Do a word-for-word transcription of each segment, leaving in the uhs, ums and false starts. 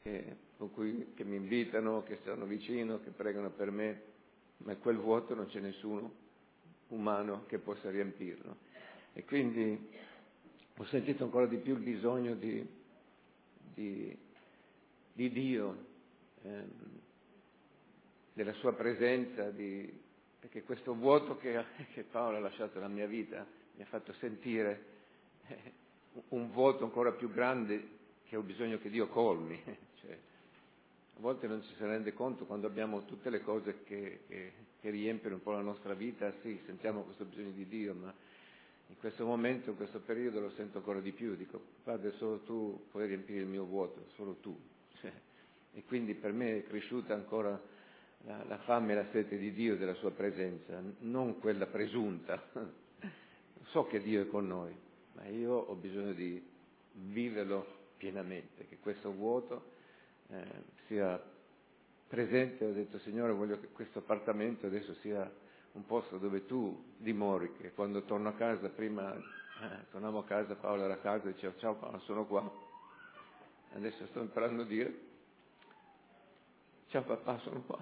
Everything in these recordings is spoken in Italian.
che, con cui, che mi invitano, che stanno vicino, che pregano per me, ma quel vuoto non c'è nessuno umano che possa riempirlo. E quindi ho sentito ancora di più il bisogno di, di, di Dio, ehm, della sua presenza, di, perché questo vuoto che, che Paolo ha lasciato nella mia vita mi ha fatto sentire eh, un vuoto ancora più grande che ho bisogno che Dio colmi. Cioè, a volte non ci si rende conto quando abbiamo tutte le cose che, che, che riempiono un po' la nostra vita, sì, sentiamo questo bisogno di Dio, ma in questo momento, in questo periodo lo sento ancora di più. Dico, Padre, solo tu puoi riempire il mio vuoto, solo tu. Cioè, e quindi per me è cresciuta ancora la, la fame e la sete di Dio, della sua presenza, non quella presunta. So che Dio è con noi, ma io ho bisogno di viverlo pienamente, che questo vuoto eh, sia presente. Ho detto, Signore, voglio che questo appartamento adesso sia un posto dove tu dimori, che quando torno a casa, prima eh, tornavo a casa, Paolo era a casa e diceva, ciao Paolo, sono qua. Adesso sto imparando a dire, ciao papà, sono qua.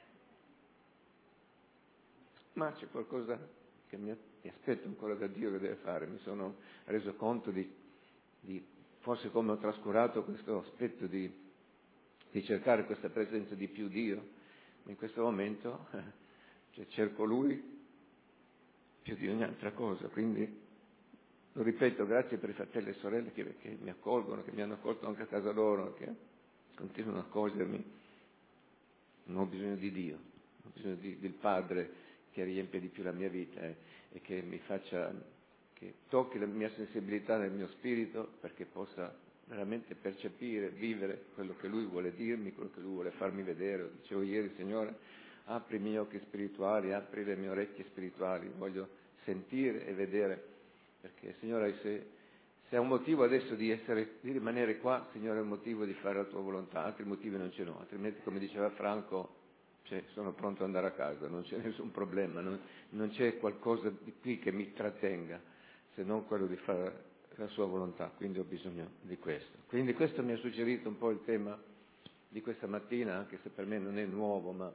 Ma c'è qualcosa che mi, mi aspetto ancora da Dio che deve fare. Mi sono reso conto di, di forse come ho trascurato questo aspetto di, di cercare questa presenza di più Dio. Ma in questo momento eh, cioè, cerco Lui più di ogni altra cosa. Quindi lo ripeto, grazie per i fratelli e sorelle che, che mi accolgono, che mi hanno accolto anche a casa loro, che continuano a accogliermi. Non ho bisogno di Dio, ho bisogno di, del Padre che riempie di più la mia vita eh, e che mi faccia, che tocchi la mia sensibilità nel mio spirito perché possa veramente percepire, vivere quello che Lui vuole dirmi, quello che Lui vuole farmi vedere. Dicevo ieri, Signore, apri i miei occhi spirituali, apri le mie orecchie spirituali, voglio sentire e vedere, perché Signore, se, se è un motivo adesso di essere, di rimanere qua, Signore, è un motivo di fare la Tua volontà, altri motivi non ce n'ho, altrimenti, come diceva Franco, cioè, sono pronto ad andare a casa, non c'è nessun problema, non, non c'è qualcosa di qui che mi trattenga, se non quello di fare la sua volontà, quindi ho bisogno di questo. Quindi questo mi ha suggerito un po' il tema di questa mattina, anche se per me non è nuovo, ma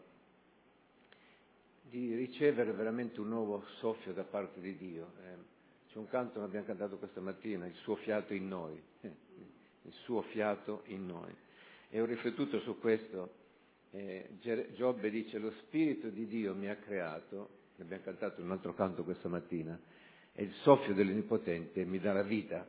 di ricevere veramente un nuovo soffio da parte di Dio. Eh, c'è un canto che abbiamo cantato questa mattina, il suo fiato in noi, eh, il suo fiato in noi. E ho riflettuto su questo. Eh, Giobbe dice, lo Spirito di Dio mi ha creato, abbiamo cantato un altro canto questa mattina, e il soffio dell'Onnipotente mi dà la vita.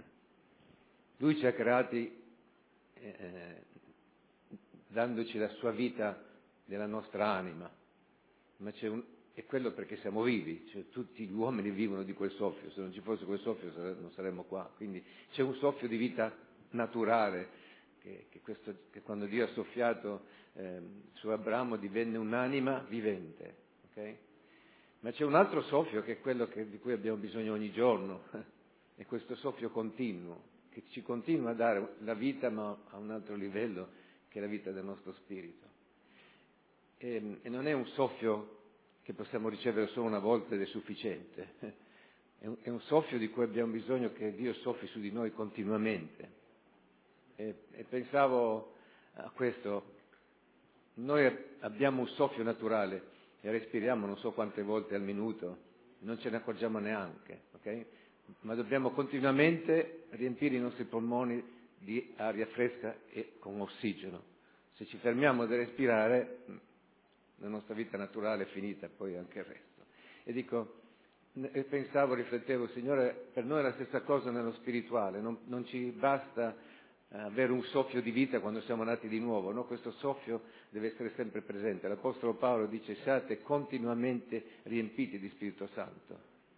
Lui ci ha creati eh, dandoci la sua vita della nostra anima, ma c'è un, è quello perché siamo vivi, cioè, tutti gli uomini vivono di quel soffio, se non ci fosse quel soffio non saremmo qua, quindi c'è un soffio di vita naturale. Che, che, questo, che quando Dio ha soffiato eh, su Abramo divenne un'anima vivente, okay? Ma c'è un altro soffio che è quello che, di cui abbiamo bisogno ogni giorno, è questo soffio continuo, che ci continua a dare la vita ma a un altro livello, che è la vita del nostro spirito. E, e non è un soffio che possiamo ricevere solo una volta ed è sufficiente, è un, è un soffio di cui abbiamo bisogno che Dio soffi su di noi continuamente. E, e pensavo a questo, noi abbiamo un soffio naturale e respiriamo non so quante volte al minuto, non ce ne accorgiamo neanche, ok? Ma dobbiamo continuamente riempire i nostri polmoni di aria fresca e con ossigeno. Se ci fermiamo da respirare, la nostra vita naturale è finita, poi anche il resto. E dico, e pensavo, riflettevo, Signore, per noi è la stessa cosa nello spirituale, non, non ci basta avere un soffio di vita quando siamo nati di nuovo, no? Questo soffio deve essere sempre presente. L'Apostolo Paolo dice, siate continuamente riempiti di Spirito Santo.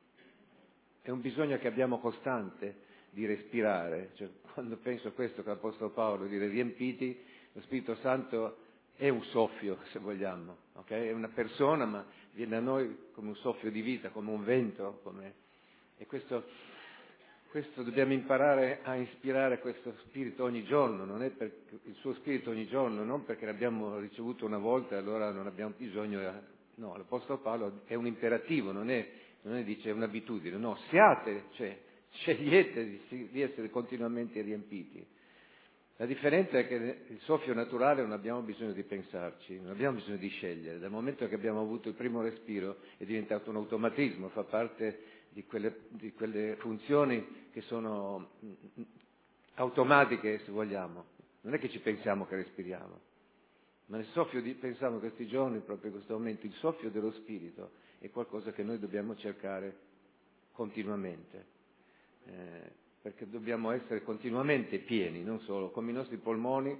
È un bisogno che abbiamo costante di respirare. Cioè, quando penso a questo che l'Apostolo Paolo dice riempiti, lo Spirito Santo è un soffio, se vogliamo, okay? È una persona, ma viene a noi come un soffio di vita, come un vento, come... e questo... Questo dobbiamo imparare a ispirare questo spirito ogni giorno, non è per il suo spirito ogni giorno, non perché l'abbiamo ricevuto una volta e allora non abbiamo bisogno. No, l'Apostolo Paolo è un imperativo, non è, non è dice è un'abitudine, no, siate, cioè scegliete di, di essere continuamente riempiti. La differenza è che il soffio naturale non abbiamo bisogno di pensarci, non abbiamo bisogno di scegliere. Dal momento che abbiamo avuto il primo respiro è diventato un automatismo, fa parte di quelle, di quelle funzioni che sono automatiche, se vogliamo. Non è che ci pensiamo che respiriamo, ma nel soffio di, pensavo questi giorni, proprio in questo momento, il soffio dello spirito è qualcosa che noi dobbiamo cercare continuamente. Eh, perché dobbiamo essere continuamente pieni, non solo, come i nostri polmoni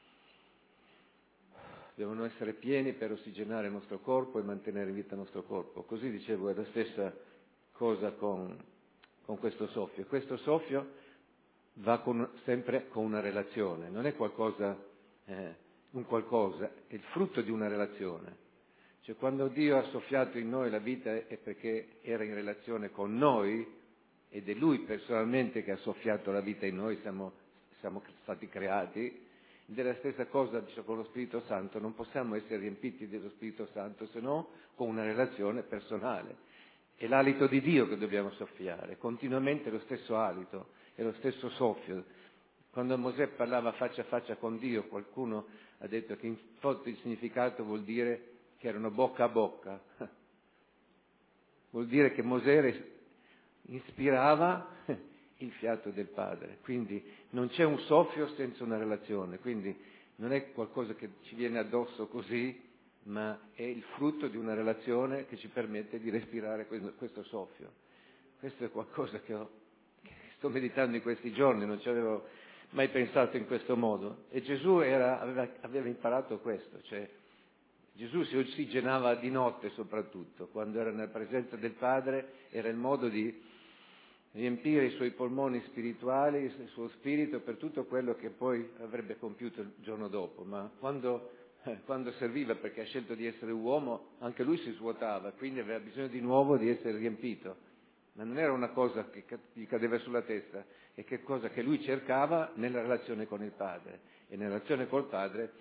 devono essere pieni per ossigenare il nostro corpo e mantenere in vita il nostro corpo. Così dicevo, è la stessa cosa con, con questo soffio. Questo soffio va con, sempre con una relazione, non è qualcosa, eh, un qualcosa, è il frutto di una relazione. Cioè quando Dio ha soffiato in noi la vita è perché era in relazione con noi, ed è Lui personalmente che ha soffiato la vita in noi, siamo, siamo stati creati. Ed è la stessa cosa, diciamo, con lo Spirito Santo, non possiamo essere riempiti dello Spirito Santo se no con una relazione personale. È l'alito di Dio che dobbiamo soffiare, continuamente lo stesso alito, è lo stesso soffio. Quando Mosè parlava faccia a faccia con Dio, qualcuno ha detto che in fondo il significato vuol dire che erano bocca a bocca. Vuol dire che Mosè ispirava il fiato del Padre, quindi non c'è un soffio senza una relazione, quindi non è qualcosa che ci viene addosso così, ma è il frutto di una relazione che ci permette di respirare questo, questo soffio. Questo è qualcosa che, ho, che sto meditando in questi giorni, non ci avevo mai pensato in questo modo. E Gesù era, aveva, aveva imparato questo, cioè Gesù si ossigenava di notte soprattutto, quando era nella presenza del Padre, era il modo di riempire i suoi polmoni spirituali, il suo spirito per tutto quello che poi avrebbe compiuto il giorno dopo. Ma quando, eh, quando serviva, perché ha scelto di essere uomo, anche lui si svuotava, quindi aveva bisogno di nuovo di essere riempito. Ma non era una cosa che gli cadeva sulla testa, è che cosa che lui cercava nella relazione con il Padre. E nella relazione col Padre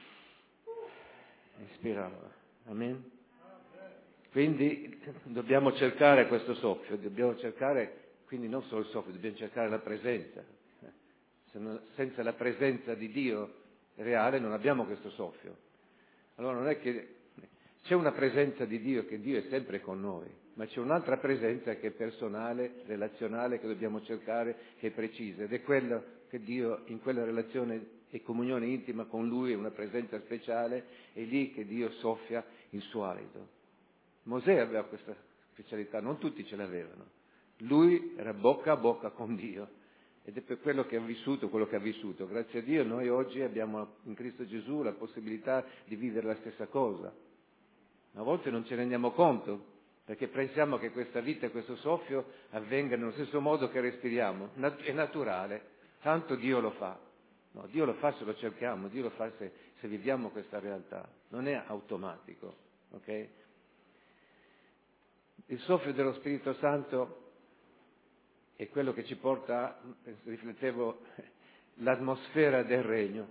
ispirava. Amen? Quindi dobbiamo cercare questo soffio, dobbiamo cercare, quindi non solo il soffio, dobbiamo cercare la presenza. Se non, senza la presenza di Dio reale non abbiamo questo soffio. Allora non è che c'è una presenza di Dio, che Dio è sempre con noi, ma c'è un'altra presenza che è personale, relazionale, che dobbiamo cercare, che è precisa, ed è quello che Dio in quella relazione e comunione intima con Lui è una presenza speciale, è lì che Dio soffia il suo alito. Mosè aveva questa specialità, non tutti ce l'avevano. Lui era bocca a bocca con Dio ed è per quello che ha vissuto quello che ha vissuto. Grazie a Dio noi oggi abbiamo in Cristo Gesù la possibilità di vivere la stessa cosa. A volte non ce ne rendiamo conto perché pensiamo che questa vita e questo soffio avvenga nello stesso modo che respiriamo. È naturale, tanto Dio lo fa. No, Dio lo fa se lo cerchiamo, Dio lo fa se, se viviamo questa realtà. Non è automatico, ok? Il soffio dello Spirito Santo è quello che ci porta, riflettevo, l'atmosfera del regno.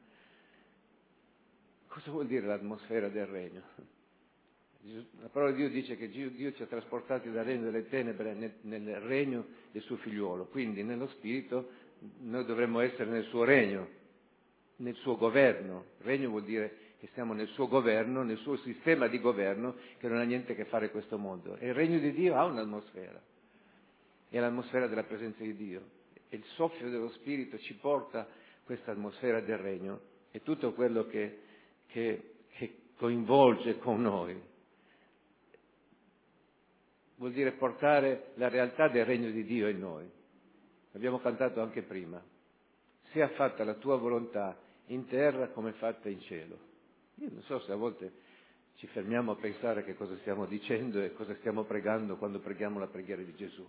Cosa vuol dire l'atmosfera del regno? La parola di Dio dice che Dio ci ha trasportati dal regno delle tenebre nel, nel regno del suo figliuolo, quindi nello Spirito noi dovremmo essere nel suo regno, nel suo governo. Regno vuol dire che stiamo nel suo governo, nel suo sistema di governo, che non ha niente a che fare con questo mondo. E il regno di Dio ha un'atmosfera, è l'atmosfera della presenza di Dio. E il soffio dello Spirito ci porta questa atmosfera del regno e tutto quello che, che, che coinvolge con noi. Vuol dire portare la realtà del regno di Dio in noi. Abbiamo cantato anche prima. Sia fatta la tua volontà in terra come fatta in cielo. Io non so se a volte ci fermiamo a pensare che cosa stiamo dicendo e cosa stiamo pregando quando preghiamo la preghiera di Gesù.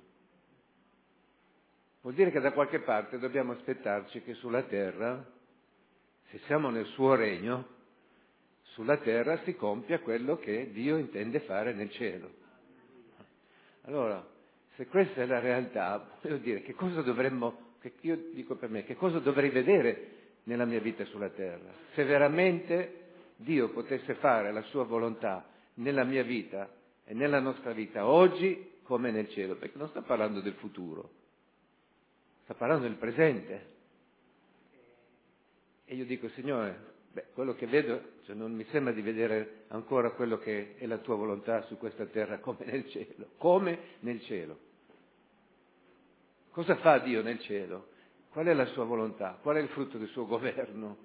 Vuol dire che da qualche parte dobbiamo aspettarci che sulla terra, se siamo nel suo regno, sulla terra si compia quello che Dio intende fare nel cielo. Allora, se questa è la realtà, voglio dire, che cosa dovremmo, che io dico per me, che cosa dovrei vedere nella mia vita sulla terra? Se veramente Dio potesse fare la sua volontà nella mia vita e nella nostra vita oggi come nel cielo, perché non sta parlando del futuro, sta parlando del presente. E io dico, Signore, beh, quello che vedo, cioè non mi sembra di vedere ancora quello che è la tua volontà su questa terra come nel cielo. Come nel cielo. Cosa fa Dio nel cielo? Qual è la sua volontà? Qual è il frutto del suo governo?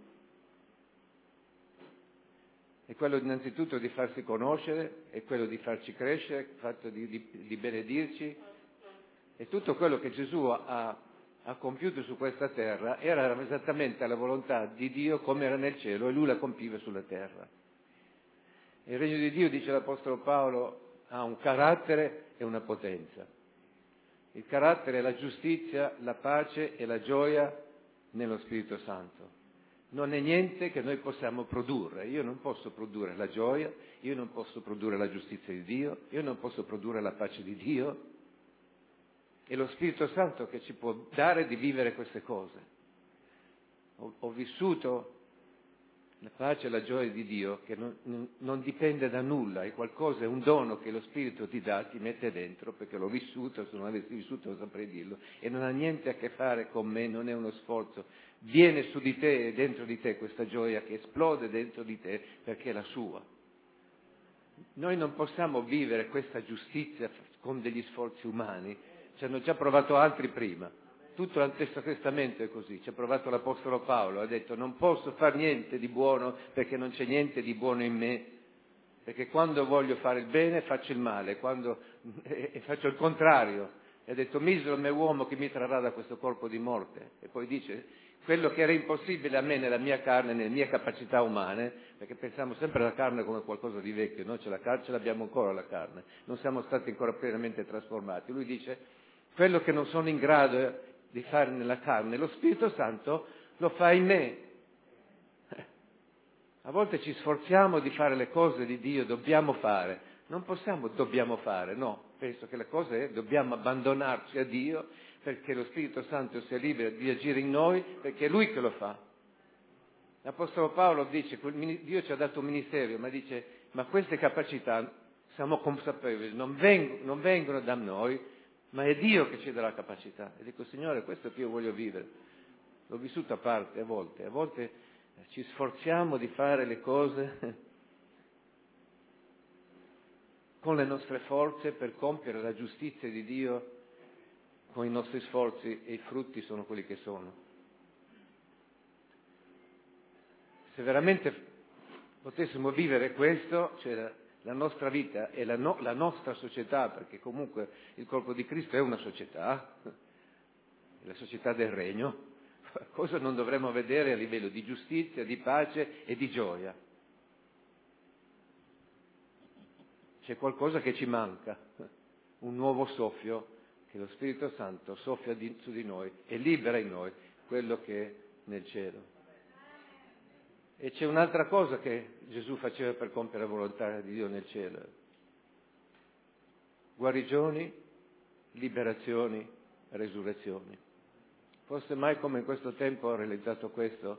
È quello innanzitutto di farsi conoscere, è quello di farci crescere, il fatto di, di, di benedirci. E tutto quello che Gesù ha, ha compiuto su questa terra era esattamente la volontà di Dio come era nel cielo e lui la compiva sulla terra. Il regno di Dio, dice l'Apostolo Paolo, ha un carattere e una potenza. Il carattere è la giustizia, la pace e la gioia nello Spirito Santo. Non è niente che noi possiamo produrre. Io non posso produrre la gioia, io non posso produrre la giustizia di Dio, io non posso produrre la pace di Dio. È lo Spirito Santo che ci può dare di vivere queste cose. Ho, ho vissuto la pace e la gioia di Dio che non, non, non dipende da nulla, è qualcosa, è un dono che lo Spirito ti dà, ti mette dentro, perché l'ho vissuto, se non avessi vissuto non saprei dirlo, e non ha niente a che fare con me, non è uno sforzo. Viene su di te e dentro di te questa gioia che esplode dentro di te perché è la sua. Noi non possiamo vivere questa giustizia con degli sforzi umani, ci hanno già provato altri prima. Tutto l'Antico Testamento è così, ci ha provato l'Apostolo Paolo, ha detto non posso fare niente di buono perché non c'è niente di buono in me, perché quando voglio fare il bene faccio il male, quando e, e faccio il contrario. E ha detto misero me uomo che mi trarrà da questo corpo di morte. E poi dice quello che era impossibile a me nella mia carne, nelle mie capacità umane, perché pensiamo sempre alla carne come qualcosa di vecchio, noi ce, la, ce l'abbiamo ancora la carne, non siamo stati ancora pienamente trasformati. Lui dice quello che non sono in grado di fare nella carne, lo Spirito Santo lo fa in me. A volte ci sforziamo di fare le cose di Dio, dobbiamo fare, non possiamo dobbiamo fare, no, penso che la cosa è dobbiamo abbandonarci a Dio perché lo Spirito Santo sia libero di agire in noi, perché è Lui che lo fa. L'Apostolo Paolo dice, Dio ci ha dato un ministero, ma dice, ma queste capacità, siamo consapevoli, non vengono, non vengono da noi, ma è Dio che ci dà la capacità. E dico, Signore, questo che io voglio vivere. L'ho vissuto a parte, a volte. A volte ci sforziamo di fare le cose con le nostre forze per compiere la giustizia di Dio con i nostri sforzi e i frutti sono quelli che sono. Se veramente potessimo vivere questo, cioè la, la nostra vita e la, no, la nostra società, perché comunque il corpo di Cristo è una società, la società del regno, cosa non dovremmo vedere a livello di giustizia, di pace e di gioia? C'è qualcosa che ci manca, un nuovo soffio che lo Spirito Santo soffia di, su di noi e libera in noi quello che è nel cielo. E c'è un'altra cosa che Gesù faceva per compiere la volontà di Dio nel cielo. Guarigioni, liberazioni, resurrezioni. Forse mai come in questo tempo ho realizzato questo?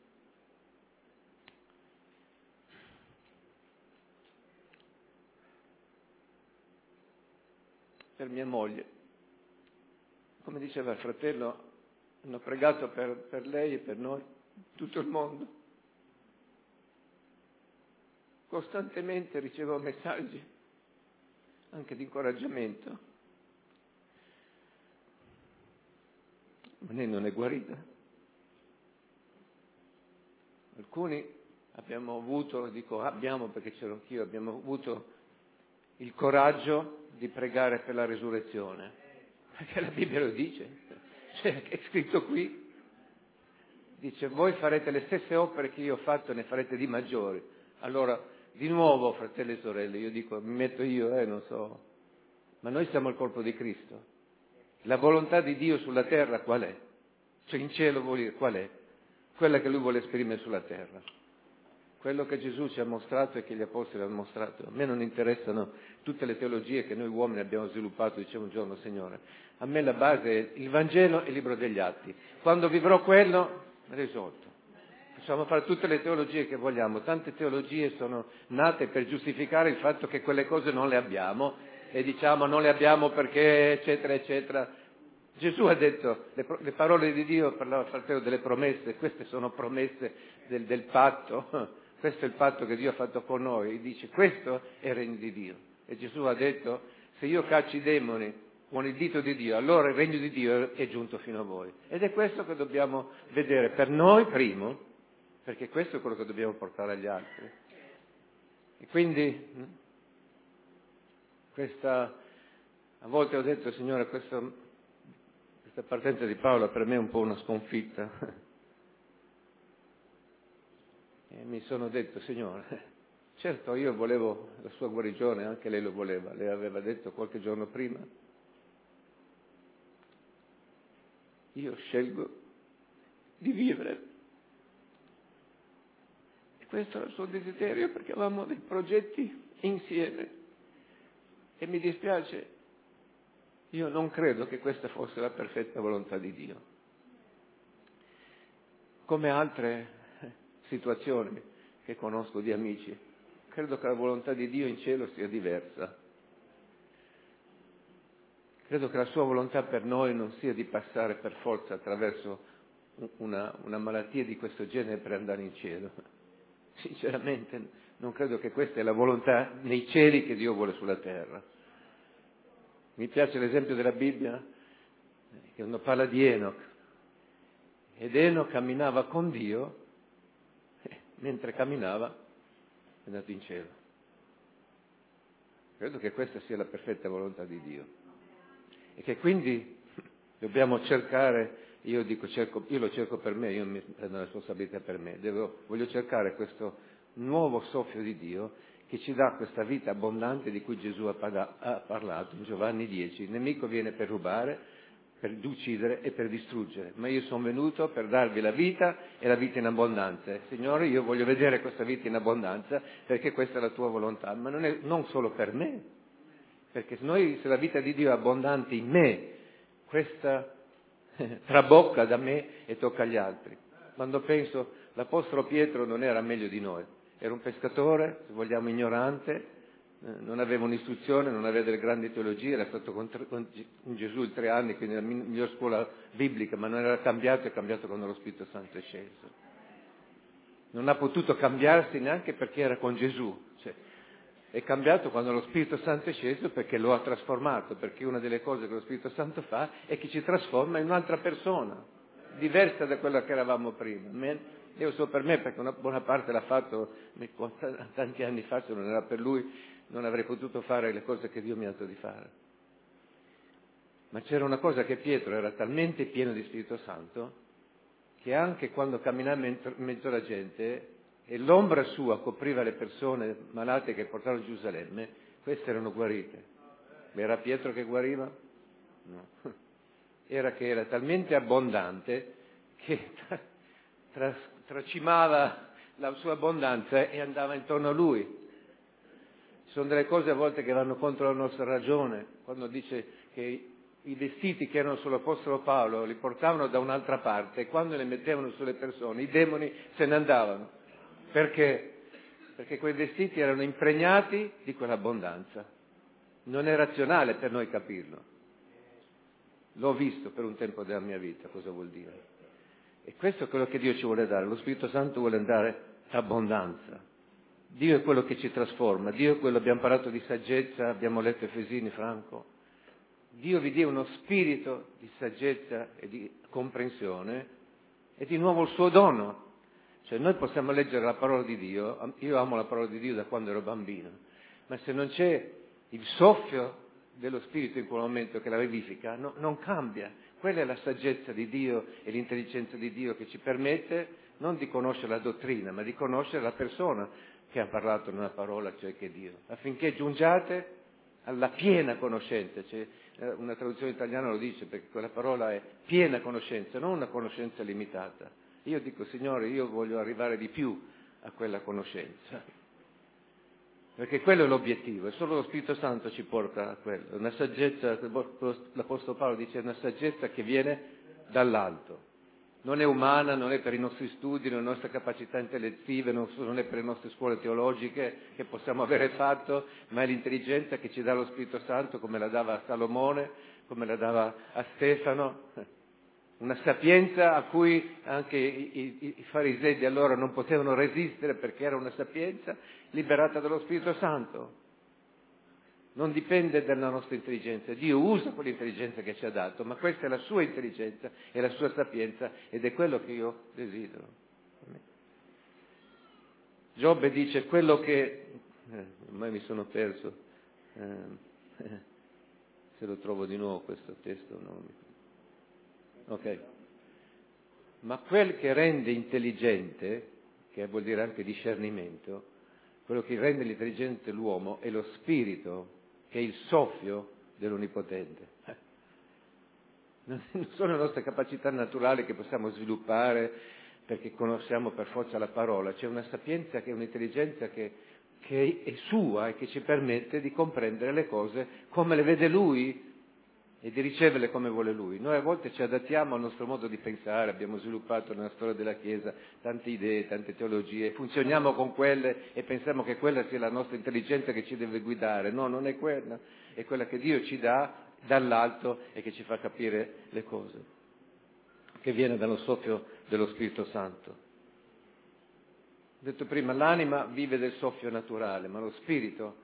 Per mia moglie. Come diceva il fratello, hanno pregato per, per lei e per noi, tutto il mondo. Costantemente ricevo messaggi, anche di incoraggiamento. Ma lei non è guarita. Alcuni abbiamo avuto, dico abbiamo perché c'ero anch'io, abbiamo avuto il coraggio di pregare per la risurrezione, perché la Bibbia lo dice, cioè, è scritto qui, dice voi farete le stesse opere che io ho fatto, ne farete di maggiori. Allora, di nuovo, fratelli e sorelle, io dico, mi metto io, eh, non so, ma noi siamo il corpo di Cristo. La volontà di Dio sulla terra qual è? Cioè in cielo vuol dire qual è? Quella che Lui vuole esprimere sulla terra. Quello che Gesù ci ha mostrato e che gli Apostoli hanno mostrato. A me non interessano tutte le teologie che noi uomini abbiamo sviluppato, diciamo un giorno, Signore. A me la base è il Vangelo e il Libro degli Atti. Quando vivrò quello, risolto. Possiamo fare tutte le teologie che vogliamo. Tante teologie sono nate per giustificare il fatto che quelle cose non le abbiamo e diciamo non le abbiamo perché eccetera eccetera. Gesù ha detto, le, le parole di Dio, parlava Matteo delle promesse, queste sono promesse del, del patto, questo è il patto che Dio ha fatto con noi, e dice questo è il regno di Dio. E Gesù ha detto, se io caccio i demoni con il dito di Dio, allora il regno di Dio è giunto fino a voi. Ed è questo che dobbiamo vedere per noi primo, perché questo è quello che dobbiamo portare agli altri. E quindi, questa, a volte ho detto, Signore, questo... Questa partenza di Paolo per me è un po' una sconfitta. E mi sono detto, Signore, certo io volevo la sua guarigione, anche lei lo voleva, lei aveva detto qualche giorno prima. Io scelgo di vivere. E questo era il suo desiderio, perché avevamo dei progetti insieme. E mi dispiace, io non credo che questa fosse la perfetta volontà di Dio. Come altre situazioni che conosco di amici, credo che la volontà di Dio in cielo sia diversa. Credo che la sua volontà per noi non sia di passare per forza attraverso una, una malattia di questo genere per andare in cielo. Sinceramente non credo che questa è la volontà nei cieli che Dio vuole sulla terra. Mi piace l'esempio della Bibbia che quando parla di Enoch, ed Enoch camminava con Dio, e mentre camminava è andato in cielo. Credo che questa sia la perfetta volontà di Dio e che quindi dobbiamo cercare, io dico cerco, io lo cerco per me, io mi prendo la responsabilità per me, devo, voglio cercare questo nuovo soffio di Dio che ci dà questa vita abbondante di cui Gesù ha, paga, ha parlato in Giovanni dieci. Il nemico viene per rubare, per uccidere e per distruggere, ma io sono venuto per darvi la vita e la vita in abbondanza. Signore, io voglio vedere questa vita in abbondanza perché questa è la tua volontà, ma non è non solo per me, perché se, noi, se la vita di Dio è abbondante in me, questa trabocca da me e tocca agli altri. Quando penso, l'Apostolo Pietro non era meglio di noi, era un pescatore, se vogliamo ignorante, eh, non aveva un'istruzione, non aveva delle grandi teologie, era stato con, tre, con Gesù il tre anni, quindi la miglior scuola biblica, ma non era cambiato, è cambiato quando lo Spirito Santo è sceso. Non ha potuto cambiarsi neanche perché era con Gesù, cioè, è cambiato quando lo Spirito Santo è sceso perché lo ha trasformato, perché una delle cose che lo Spirito Santo fa è che ci trasforma in un'altra persona, diversa da quella che eravamo prima. Io so per me, perché una buona parte l'ha fatto tanti anni fa, se non era per lui non avrei potuto fare le cose che Dio mi ha dato di fare. Ma c'era una cosa, che Pietro era talmente pieno di Spirito Santo che anche quando camminava in mezzo alla gente e l'ombra sua copriva le persone malate che portavano a Gerusalemme, queste erano guarite. Era Pietro che guariva? No. Era che era talmente abbondante che tra, tra, tracimava la sua abbondanza e andava intorno a lui. Ci sono delle cose a volte che vanno contro la nostra ragione, quando dice che i vestiti che erano sull'Apostolo Paolo li portavano da un'altra parte e quando li mettevano sulle persone i demoni se ne andavano. Perché? Perché quei vestiti erano impregnati di quell'abbondanza. Non è razionale per noi capirlo. L'ho visto per un tempo della mia vita, cosa vuol dire. E questo è quello che Dio ci vuole dare. Lo Spirito Santo vuole dare abbondanza. Dio è quello che ci trasforma. Dio è quello, abbiamo parlato di saggezza, abbiamo letto Efesini, Franco. Dio vi dia uno spirito di saggezza e di comprensione e di nuovo il suo dono. Cioè noi possiamo leggere la parola di Dio, io amo la parola di Dio da quando ero bambino, ma se non c'è il soffio dello Spirito in quel momento che la vivifica, no, non cambia. Quella è la saggezza di Dio e l'intelligenza di Dio che ci permette non di conoscere la dottrina, ma di conoscere la persona che ha parlato nella parola, cioè che è Dio, affinché giungiate alla piena conoscenza. Cioè, una traduzione italiana lo dice, perché quella parola è piena conoscenza, non una conoscenza limitata. Io dico, Signore, io voglio arrivare di più a quella conoscenza, perché quello è l'obiettivo, e solo lo Spirito Santo ci porta a quello. Una saggezza, l'Apostolo Paolo dice, è una saggezza che viene dall'alto. Non è umana, non è per i nostri studi, non è per le nostre capacità intellettive, non è per le nostre scuole teologiche che possiamo avere fatto, ma è l'intelligenza che ci dà lo Spirito Santo, come la dava a Salomone, come la dava a Stefano, una sapienza a cui anche i, i, i farisei di allora non potevano resistere perché era una sapienza liberata dallo Spirito Santo. Non dipende dalla nostra intelligenza, Dio usa quell'intelligenza che ci ha dato, ma questa è la sua intelligenza e la sua sapienza ed è quello che io desidero. Giobbe dice quello che... Eh, ormai mi sono perso, eh, se lo trovo di nuovo questo testo, no? Ok. Ma quel che rende intelligente, che vuol dire anche discernimento, quello che rende intelligente l'uomo è lo spirito, che è il soffio dell'Onnipotente. Non sono le nostre capacità naturali che possiamo sviluppare perché conosciamo per forza la parola, c'è una sapienza che è un'intelligenza che, che è sua e che ci permette di comprendere le cose come le vede Lui e di riceverle come vuole Lui. Noi a volte ci adattiamo al nostro modo di pensare, abbiamo sviluppato nella storia della Chiesa tante idee, tante teologie, funzioniamo con quelle e pensiamo che quella sia la nostra intelligenza che ci deve guidare. No, non è quella, è quella che Dio ci dà dall'alto e che ci fa capire le cose, che viene dallo soffio dello Spirito Santo. Ho detto prima, l'anima vive del soffio naturale, ma lo Spirito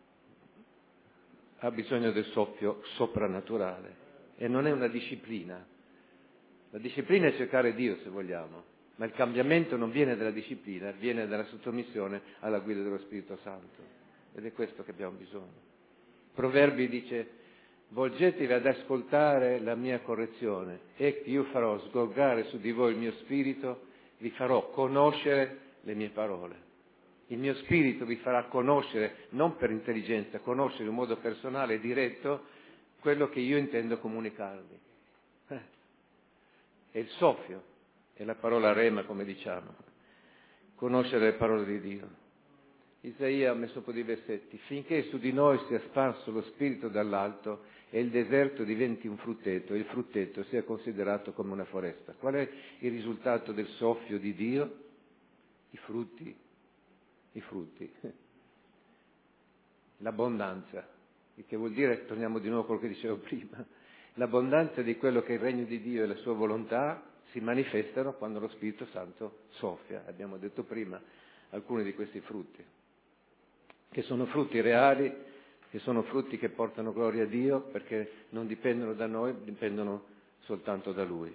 ha bisogno del soffio soprannaturale e non è una disciplina. La disciplina è cercare Dio, se vogliamo, ma il cambiamento non viene dalla disciplina, viene dalla sottomissione alla guida dello Spirito Santo ed è questo che abbiamo bisogno. Proverbi dice: volgetevi ad ascoltare la mia correzione e io farò sgorgare su di voi il mio spirito, vi farò conoscere le mie parole. Il mio spirito vi farà conoscere, non per intelligenza, conoscere in modo personale e diretto quello che io intendo comunicarvi. Eh. È il soffio, è la parola rema, come diciamo. Conoscere le parole di Dio. Isaia ha messo un po' di versetti. Finché su di noi sia sparso lo spirito dall'alto e il deserto diventi un frutteto e il frutteto sia considerato come una foresta. Qual è il risultato del soffio di Dio? I frutti. I frutti. L'abbondanza. Il che vuol dire, torniamo di nuovo a quello che dicevo prima, l'abbondanza di quello che è il regno di Dio e la sua volontà si manifestano quando lo Spirito Santo soffia. Abbiamo detto prima alcuni di questi frutti, che sono frutti reali, che sono frutti che portano gloria a Dio, perché non dipendono da noi, dipendono soltanto da Lui.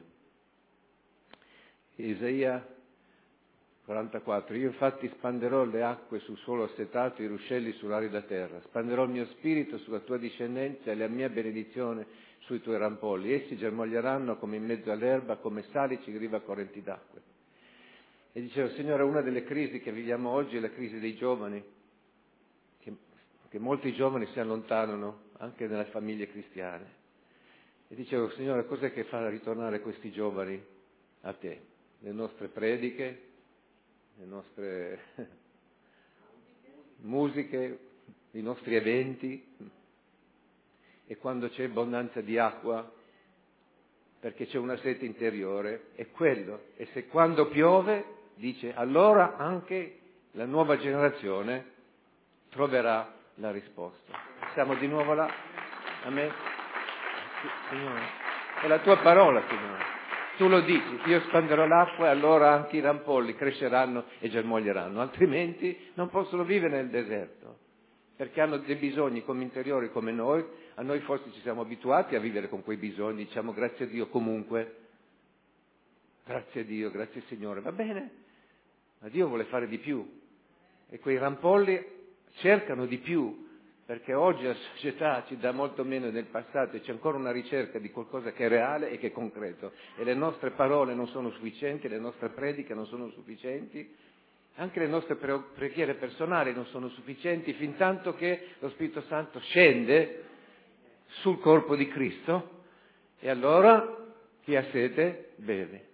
Isaia quarantaquattro, io infatti spanderò le acque sul suolo assetato e i ruscelli sull'arida terra, spanderò il mio spirito sulla tua discendenza e la mia benedizione sui tuoi rampolli, essi germoglieranno come in mezzo all'erba, come salici in riva a correnti d'acque. E dicevo, Signore, una delle crisi che viviamo oggi è la crisi dei giovani, che, che molti giovani si allontanano anche dalle famiglie cristiane. E dicevo, Signore, cos'è che fa ritornare questi giovani a te? Le nostre prediche, le nostre musiche, i nostri eventi, e quando c'è abbondanza di acqua, perché c'è una sete interiore, è quello. E se quando piove, dice, allora anche la nuova generazione troverà la risposta. Siamo di nuovo là? Amen? Signore, è la tua parola, Signore. Tu lo dici, io spanderò l'acqua e allora anche i rampolli cresceranno e germoglieranno, altrimenti non possono vivere nel deserto, perché hanno dei bisogni come interiori come noi. A noi forse ci siamo abituati a vivere con quei bisogni, diciamo grazie a Dio comunque, grazie a Dio, grazie Signore, va bene, ma Dio vuole fare di più e quei rampolli cercano di più, perché oggi la società ci dà molto meno del passato e c'è ancora una ricerca di qualcosa che è reale e che è concreto, e le nostre parole non sono sufficienti, le nostre prediche non sono sufficienti, anche le nostre preghiere personali non sono sufficienti, fin tanto che lo Spirito Santo scende sul corpo di Cristo e allora chi ha sete beve.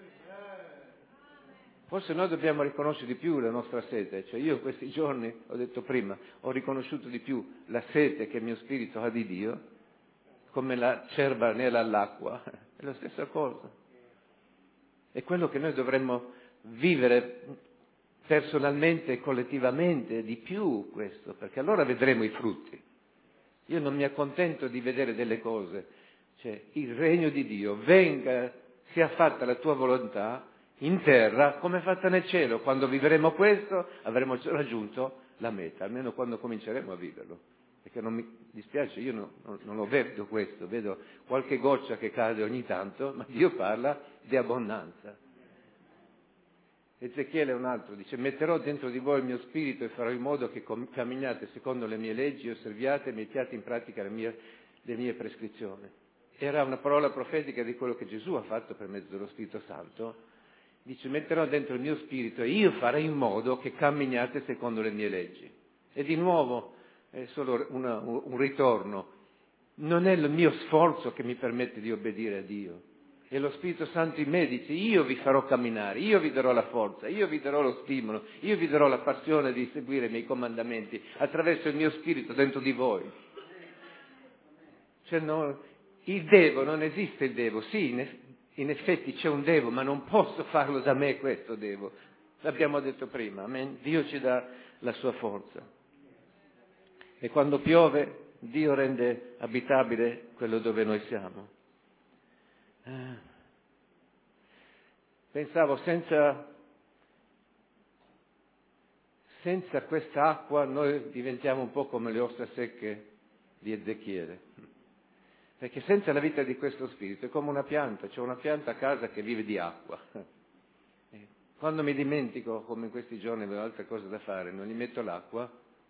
Forse noi dobbiamo riconoscere di più la nostra sete, cioè io questi giorni, ho detto prima, ho riconosciuto di più la sete che il mio spirito ha di Dio, come la cerva nella all'acqua, è la stessa cosa. È quello che noi dovremmo vivere personalmente e collettivamente di più questo, perché allora vedremo i frutti. Io non mi accontento di vedere delle cose, Cioè, il regno di Dio, venga, sia fatta la tua volontà in terra come è fatta nel cielo. Quando vivremo questo avremo raggiunto la meta, almeno quando cominceremo a viverlo. Perché non mi dispiace, io non, non, non lo vedo questo, vedo qualche goccia che cade ogni tanto, ma Dio parla di abbondanza. Ezechiele è un altro, dice: metterò dentro di voi il mio spirito e farò in modo che com- camminiate secondo le mie leggi, osserviate e mettiate in pratica le mie, le mie prescrizioni. Era una parola profetica di quello che Gesù ha fatto per mezzo dello Spirito Santo. Dice: metterò dentro il mio spirito e io farò in modo che camminiate secondo le mie leggi. E di nuovo è solo una, un ritorno. Non è il mio sforzo che mi permette di obbedire a Dio. E lo Spirito Santo in me dice: io vi farò camminare, io vi darò la forza, io vi darò lo stimolo, io vi darò la passione di seguire i miei comandamenti attraverso il mio Spirito dentro di voi. Cioè no, il devo, non esiste il devo. Sì, in, in effetti c'è un devo, ma non posso farlo da me questo devo. L'abbiamo detto prima, amen? Dio ci dà la sua forza. E quando piove, Dio rende abitabile quello dove noi siamo. Pensavo, senza, senza questa acqua noi diventiamo un po' come le ossa secche di Ezechiele, perché senza la vita di questo spirito è come una pianta, c'è una pianta a casa che vive di acqua. Quando mi dimentico, come in questi giorni avevo altre cose da fare, non gli metto l'acqua,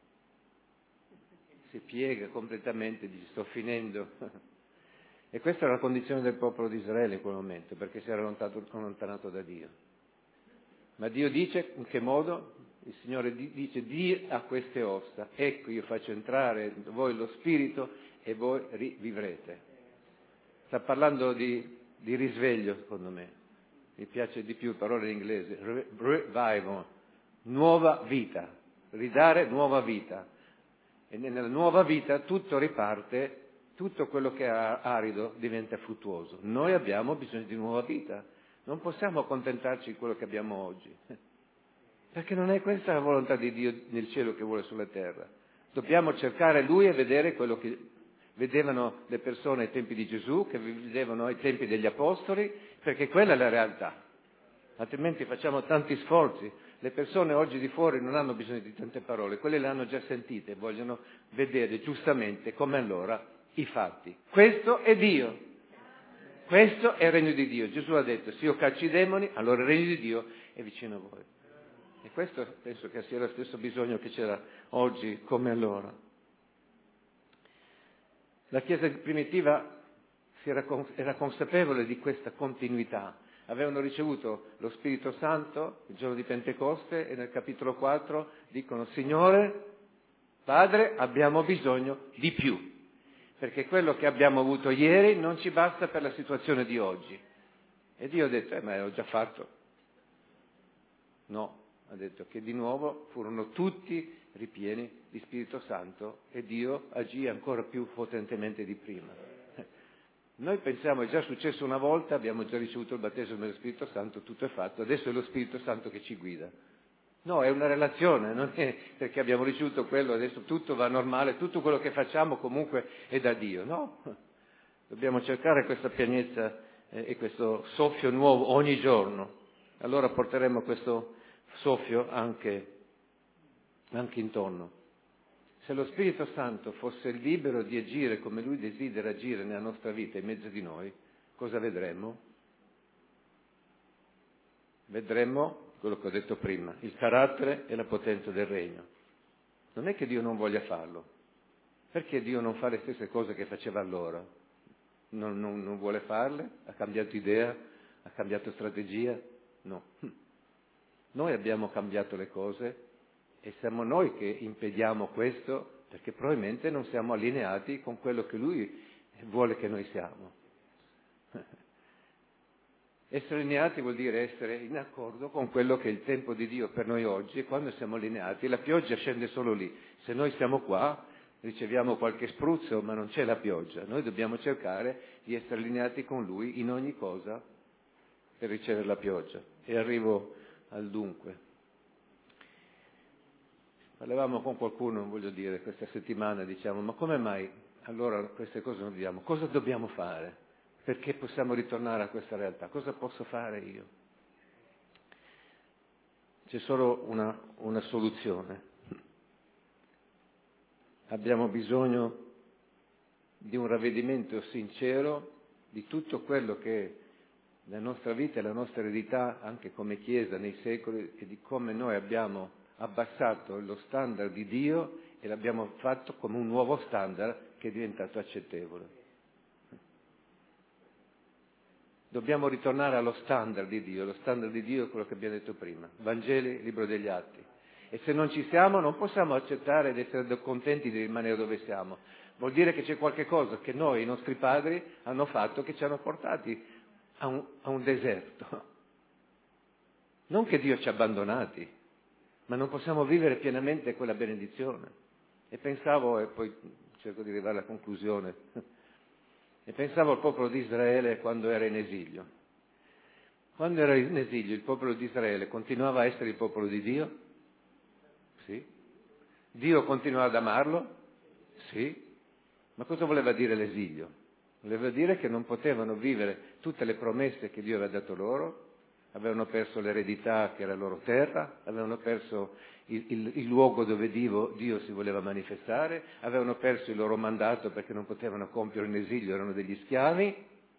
si piega completamente, dice: sto finendo. E questa era la condizione del popolo di Israele in quel momento, perché si era allontanato, allontanato da Dio. Ma Dio dice in che modo? Il Signore dice: di a queste ossa, ecco io faccio entrare in voi lo Spirito e voi rivivrete. Sta parlando di, di risveglio, secondo me. Mi piace di più la parola in inglese, revival, nuova vita, ridare nuova vita. E nella nuova vita tutto riparte. Tutto quello che è arido diventa fruttuoso. Noi abbiamo bisogno di nuova vita. Non possiamo accontentarci di quello che abbiamo oggi. Perché non è questa la volontà di Dio nel cielo che vuole sulla terra. Dobbiamo cercare Lui e vedere quello che vedevano le persone ai tempi di Gesù, che vedevano ai tempi degli Apostoli, perché quella è la realtà. Altrimenti facciamo tanti sforzi. Le persone oggi di fuori non hanno bisogno di tante parole, quelle le hanno già sentite, vogliono vedere giustamente come allora i fatti. Questo è Dio. Questo è il regno di Dio. Gesù ha detto: se io caccio i demoni, allora il regno di Dio è vicino a voi. E questo penso che sia lo stesso bisogno che c'era oggi come allora. La Chiesa primitiva si era, era consapevole di questa continuità. Avevano ricevuto lo Spirito Santo il giorno di Pentecoste e nel capitolo quattro dicono: Signore, Padre, abbiamo bisogno di più. Perché quello che abbiamo avuto ieri non ci basta per la situazione di oggi. E Dio ha detto: eh, ma l'ho già fatto. No, ha detto che di nuovo furono tutti ripieni di Spirito Santo e Dio agì ancora più potentemente di prima. Noi pensiamo: è già successo una volta, abbiamo già ricevuto il battesimo dello Spirito Santo, tutto è fatto, adesso è lo Spirito Santo che ci guida. No, è una relazione, non è perché abbiamo ricevuto quello, adesso tutto va normale, tutto quello che facciamo comunque è da Dio, no? Dobbiamo cercare questa pienezza e questo soffio nuovo ogni giorno, allora porteremo questo soffio anche, anche intorno. Se lo Spirito Santo fosse libero di agire come Lui desidera agire nella nostra vita in mezzo di noi, cosa vedremmo? Vedremmo quello che ho detto prima, il carattere e la potenza del regno. Non è che Dio non voglia farlo. Perché Dio non fa le stesse cose che faceva allora? Non, non, non vuole farle? Ha cambiato idea? Ha cambiato strategia? No. Noi abbiamo cambiato le cose e siamo noi che impediamo questo perché probabilmente non siamo allineati con quello che Lui vuole che noi siamo. Essere allineati vuol dire essere in accordo con quello che è il tempo di Dio per noi oggi, e quando siamo allineati la pioggia scende solo lì. Se noi siamo qua riceviamo qualche spruzzo ma non c'è la pioggia. Noi dobbiamo cercare di essere allineati con Lui in ogni cosa per ricevere la pioggia. E arrivo al dunque. Parlavamo con qualcuno, voglio dire, questa settimana, diciamo, ma come mai allora queste cose non vediamo. Cosa dobbiamo fare? Perché possiamo ritornare a questa realtà? Cosa posso fare io? C'è solo una, una soluzione. Abbiamo bisogno di un ravvedimento sincero di tutto quello che la nostra vita e la nostra eredità, anche come Chiesa nei secoli, e di come noi abbiamo abbassato lo standard di Dio e l'abbiamo fatto come un nuovo standard che è diventato accettevole. Dobbiamo ritornare allo standard di Dio. Lo standard di Dio è quello che abbiamo detto prima. Vangeli, libro degli Atti. E se non ci siamo non possiamo accettare ed essere contenti di rimanere dove siamo. Vuol dire che c'è qualche cosa che noi, i nostri padri, hanno fatto che ci hanno portati a un, a un deserto. Non che Dio ci ha abbandonati, ma non possiamo vivere pienamente quella benedizione. E pensavo, e poi cerco di arrivare alla conclusione, e pensavo al popolo di Israele quando era in esilio. Quando era in esilio il popolo di Israele continuava a essere il popolo di Dio? Sì. Dio continuava ad amarlo? Sì. Ma cosa voleva dire l'esilio? Voleva dire che non potevano vivere tutte le promesse che Dio aveva dato loro, avevano perso l'eredità che era la loro terra, avevano perso il, il, il luogo dove Dio, Dio si voleva manifestare, avevano perso il loro mandato perché non potevano compiere in esilio, erano degli schiavi.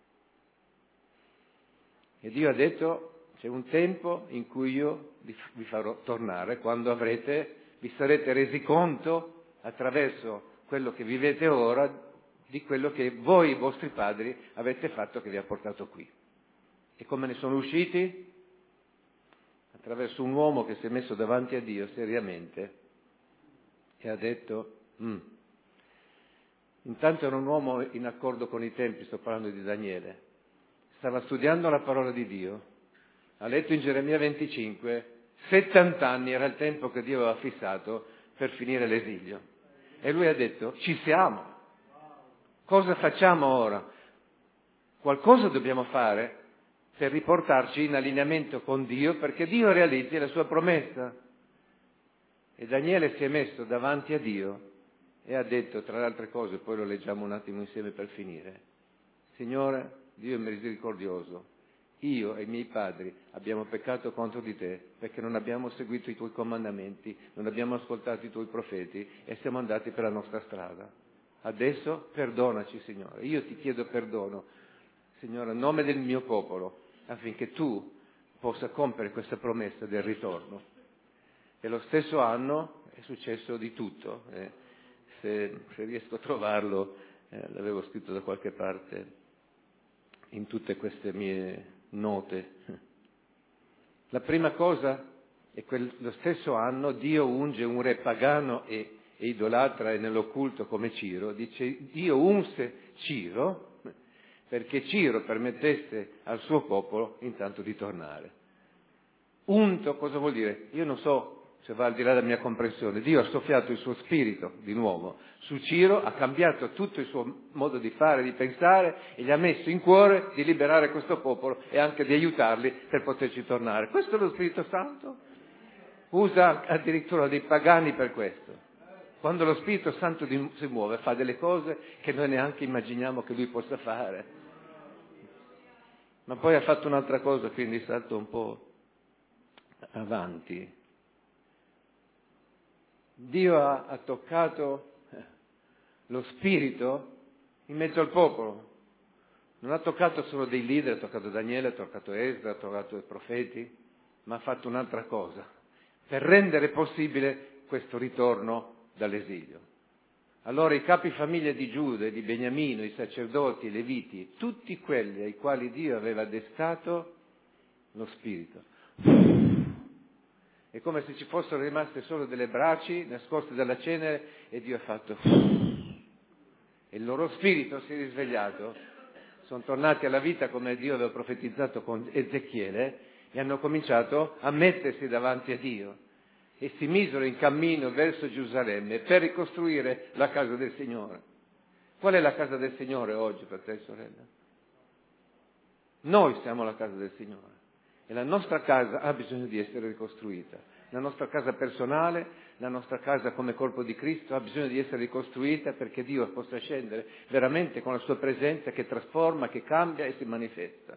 E Dio ha detto, c'è un tempo in cui io vi, vi farò tornare, quando avrete, vi sarete resi conto attraverso quello che vivete ora di quello che voi, i vostri padri, avete fatto che vi ha portato qui. E come ne sono usciti? Attraverso un uomo che si è messo davanti a Dio seriamente e ha detto, mm. intanto era un uomo in accordo con i tempi, sto parlando di Daniele, stava studiando la parola di Dio, ha letto in Geremia venticinque, settanta anni era il tempo che Dio aveva fissato per finire l'esilio. E lui ha detto, ci siamo. Cosa facciamo ora? Qualcosa dobbiamo fare per riportarci in allineamento con Dio, perché Dio realizzi la sua promessa. E Daniele si è messo davanti a Dio e ha detto, tra le altre cose, poi lo leggiamo un attimo insieme per finire, Signore, Dio è misericordioso, io e i miei padri abbiamo peccato contro di te perché non abbiamo seguito i tuoi comandamenti, non abbiamo ascoltato i tuoi profeti e siamo andati per la nostra strada. Adesso perdonaci, Signore. Io ti chiedo perdono, Signore, a nome del mio popolo, affinché tu possa compiere questa promessa del ritorno. E lo stesso anno è successo di tutto. Eh, se, se riesco a trovarlo, eh, l'avevo scritto da qualche parte in tutte queste mie note. La prima cosa è che lo stesso anno Dio unge un re pagano e e idolatra e nell'occulto come Ciro, dice Dio unse Ciro perché Ciro permettesse al suo popolo intanto di tornare. Unto cosa vuol dire? Io non so se va al di là della mia comprensione. Dio ha soffiato il suo spirito di nuovo su Ciro, ha cambiato tutto il suo modo di fare, di pensare e gli ha messo in cuore di liberare questo popolo e anche di aiutarli per poterci tornare. Questo è lo Spirito Santo. Usa addirittura dei pagani per questo. Quando lo Spirito Santo si muove fa delle cose che noi neanche immaginiamo che Lui possa fare. Ma poi ha fatto un'altra cosa, quindi salto un po' avanti. Dio ha, ha toccato lo Spirito in mezzo al popolo. Non ha toccato solo dei leader, ha toccato Daniele, ha toccato Esra, ha toccato i profeti, ma ha fatto un'altra cosa per rendere possibile questo ritorno dall'esilio. Allora i capi famiglia di Giuda e di Beniamino, i sacerdoti, i leviti, tutti quelli ai quali Dio aveva destato lo Spirito. È come se ci fossero rimaste solo delle braci nascoste dalla cenere e Dio ha fatto e il loro spirito si è risvegliato, sono tornati alla vita come Dio aveva profetizzato con Ezechiele e hanno cominciato a mettersi davanti a Dio. E si misero in cammino verso Gerusalemme per ricostruire la casa del Signore. Qual è la casa del Signore oggi, fratelli e sorelle? Noi siamo la casa del Signore e la nostra casa ha bisogno di essere ricostruita. La nostra casa personale, la nostra casa come corpo di Cristo ha bisogno di essere ricostruita perché Dio possa scendere veramente con la sua presenza che trasforma, che cambia e si manifesta.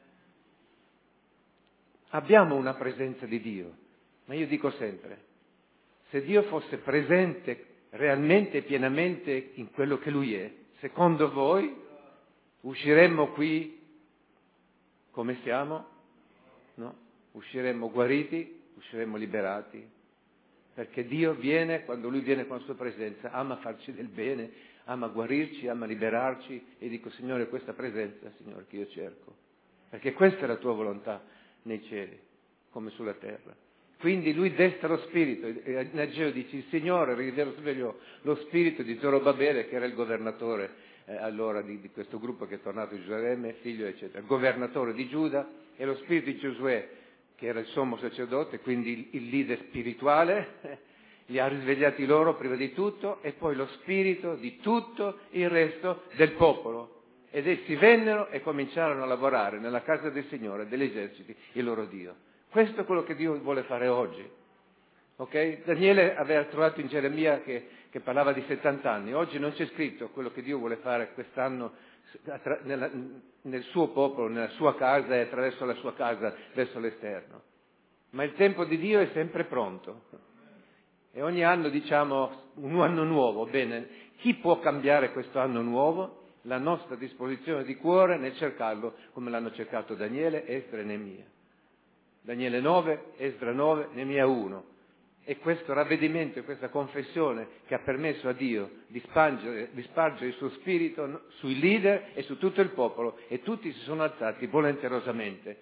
Abbiamo una presenza di Dio, ma io dico sempre, se Dio fosse presente realmente e pienamente in quello che Lui è, secondo voi usciremmo qui come siamo? No, usciremmo guariti, usciremmo liberati, perché Dio viene, quando Lui viene con la sua presenza, ama farci del bene, ama guarirci, ama liberarci, e dico, Signore, questa presenza, Signore, che io cerco, perché questa è la tua volontà nei cieli, come sulla terra. Quindi Lui desta lo spirito, in Ageo dice, il Signore risvegliò lo spirito di Zorobabele, che era il governatore eh, allora di, di questo gruppo che è tornato in Gerusalemme, figlio eccetera, il governatore di Giuda, e lo spirito di Giosuè, che era il sommo sacerdote, quindi il, il leader spirituale, li ha risvegliati loro prima di tutto, e poi lo spirito di tutto il resto del popolo. Ed essi vennero e cominciarono a lavorare nella casa del Signore, degli eserciti, il loro Dio. Questo è quello che Dio vuole fare oggi. Okay? Daniele aveva trovato in Geremia che, che parlava di settanta anni. Oggi non c'è scritto quello che Dio vuole fare quest'anno nella, nel suo popolo, nella sua casa e attraverso la sua casa verso l'esterno. Ma il tempo di Dio è sempre pronto. E ogni anno diciamo un anno nuovo. Bene, chi può cambiare questo anno nuovo? La nostra disposizione di cuore nel cercarlo come l'hanno cercato Daniele, Esdra e Neemia. Daniele nove, Esdra nove, Neemia uno. E questo ravvedimento e questa confessione che ha permesso a Dio di spargere, di spargere il suo spirito sui leader e su tutto il popolo, e tutti si sono alzati volenterosamente.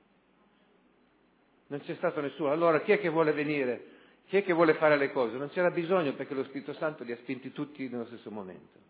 Non c'è stato nessuno. Allora chi è che vuole venire? Chi è che vuole fare le cose? Non c'era bisogno, perché lo Spirito Santo li ha spinti tutti nello stesso momento.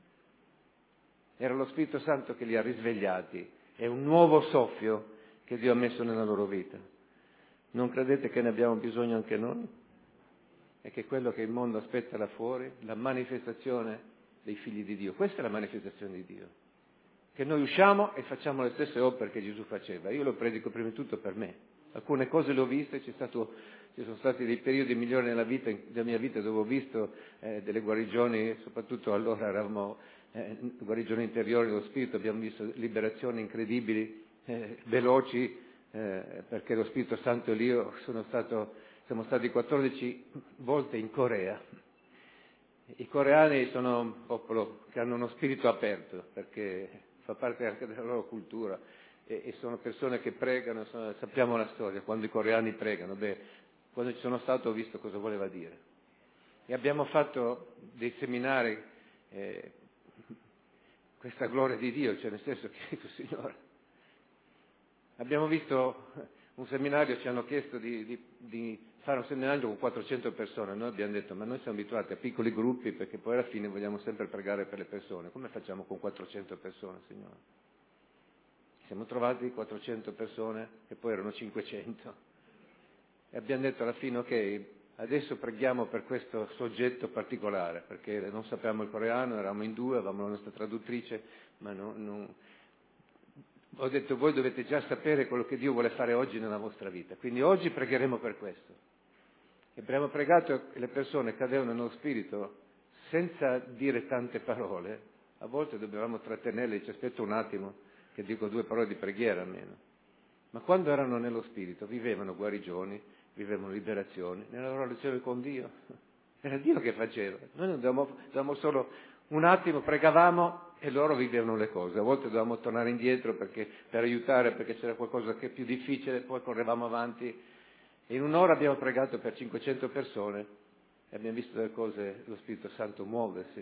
Era lo Spirito Santo che li ha risvegliati. È un nuovo soffio che Dio ha messo nella loro vita. Non credete che ne abbiamo bisogno anche noi? E che quello che il mondo aspetta là fuori, la manifestazione dei figli di Dio. Questa è la manifestazione di Dio. Che noi usciamo e facciamo le stesse opere che Gesù faceva. Io lo predico prima di tutto per me. Alcune cose le ho viste, c'è stato, ci sono stati dei periodi migliori nella vita, nella mia vita, dove ho visto eh, delle guarigioni, soprattutto allora eravamo eh, guarigioni interiori dello spirito, abbiamo visto liberazioni incredibili, eh, veloci, eh, perché lo Spirito Santo e io sono stato, siamo stati quattordici volte in Corea. I coreani sono un popolo che hanno uno spirito aperto, perché fa parte anche della loro cultura, e, e sono persone che pregano, sono, sappiamo la storia, quando i coreani pregano, beh, quando ci sono stato ho visto cosa voleva dire. E abbiamo fatto dei seminari, eh, questa gloria di Dio, cioè nel senso che dico, Signore, abbiamo visto un seminario, ci hanno chiesto di, di, di fare un seminario con quattrocento persone, noi abbiamo detto, ma noi siamo abituati a piccoli gruppi, perché poi alla fine vogliamo sempre pregare per le persone, come facciamo con quattrocento persone, Signore? Siamo trovati quattrocento persone e poi erano cinquecento, e abbiamo detto alla fine, ok, adesso preghiamo per questo soggetto particolare, perché non sappiamo il coreano, eravamo in due, avevamo la nostra traduttrice, ma non, non... ho detto, voi dovete già sapere quello che Dio vuole fare oggi nella vostra vita, quindi oggi pregheremo per questo. E abbiamo pregato e le persone cadevano nello spirito senza dire tante parole. A volte dovevamo trattenerle, ci aspetto un attimo che dico due parole di preghiera almeno. Ma quando erano nello spirito vivevano guarigioni, vivevano liberazioni nella loro relazione con Dio. Era Dio che faceva. Noi non dovevamo, dovevamo solo un attimo, pregavamo e loro vivevano le cose. A volte dovevamo tornare indietro perché, per aiutare, perché c'era qualcosa che è più difficile, poi correvamo avanti. E in un'ora abbiamo pregato per cinquecento persone e abbiamo visto delle cose, lo Spirito Santo muoversi.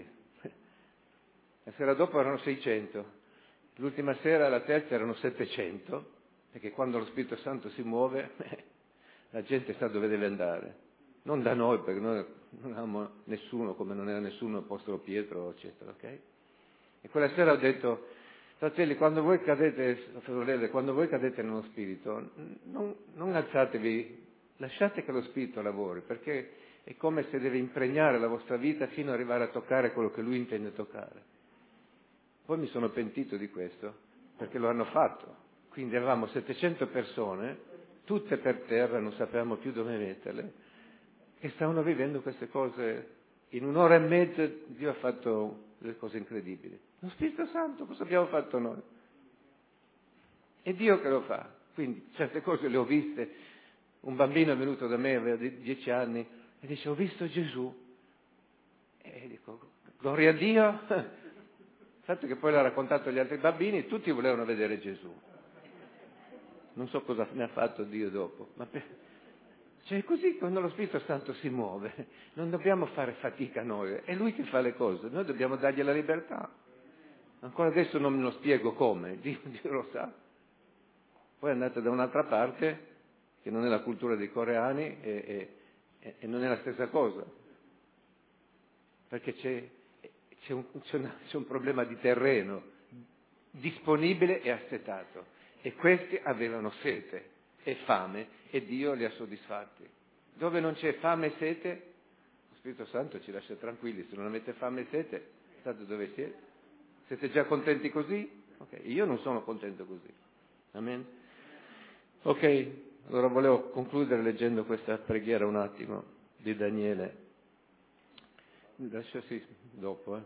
La sera dopo erano seicento, l'ultima sera, la terza, erano settecento, perché quando lo Spirito Santo si muove la gente sa dove deve andare. Non da noi, perché noi non avevamo nessuno, come non era nessuno Apostolo Pietro, eccetera, ok? E quella sera ho detto, fratelli, quando voi cadete, fratelli, quando voi cadete nello Spirito, non, non alzatevi, lasciate che lo Spirito lavori, perché è come se deve impregnare la vostra vita fino ad arrivare a toccare quello che Lui intende toccare. Poi mi sono pentito di questo, perché lo hanno fatto. Quindi avevamo settecento persone, tutte per terra, non sapevamo più dove metterle, e stavano vivendo queste cose. In un'ora e mezza Dio ha fatto delle cose incredibili. Lo Spirito Santo, cosa abbiamo fatto noi? È Dio che lo fa. Quindi certe cose le ho viste. Un bambino è venuto da me, aveva dieci anni, e dice: ho visto Gesù. E dico: gloria a Dio. Il fatto che poi l'ha raccontato agli altri bambini e tutti volevano vedere Gesù. Non so cosa ne ha fatto Dio dopo, ma per... cioè così quando lo Spirito Santo si muove non dobbiamo fare fatica noi, è Lui che fa le cose, noi dobbiamo dargli la libertà. Ancora adesso non me lo spiego come, Dio, Dio lo sa. Poi andate da un'altra parte, che non è la cultura dei coreani, e, e, e non è la stessa cosa, perché c'è, c'è, un, c'è, una, c'è un problema di terreno disponibile e assetato, e questi avevano sete e fame e Dio li ha soddisfatti. Dove non c'è fame e sete, lo Spirito Santo ci lascia tranquilli. Se non avete fame e sete, state dove siete. Siete già contenti così? Ok, io non sono contento così. Amen. Ok, allora volevo concludere leggendo questa preghiera un attimo di Daniele. Adesso sì, dopo, eh.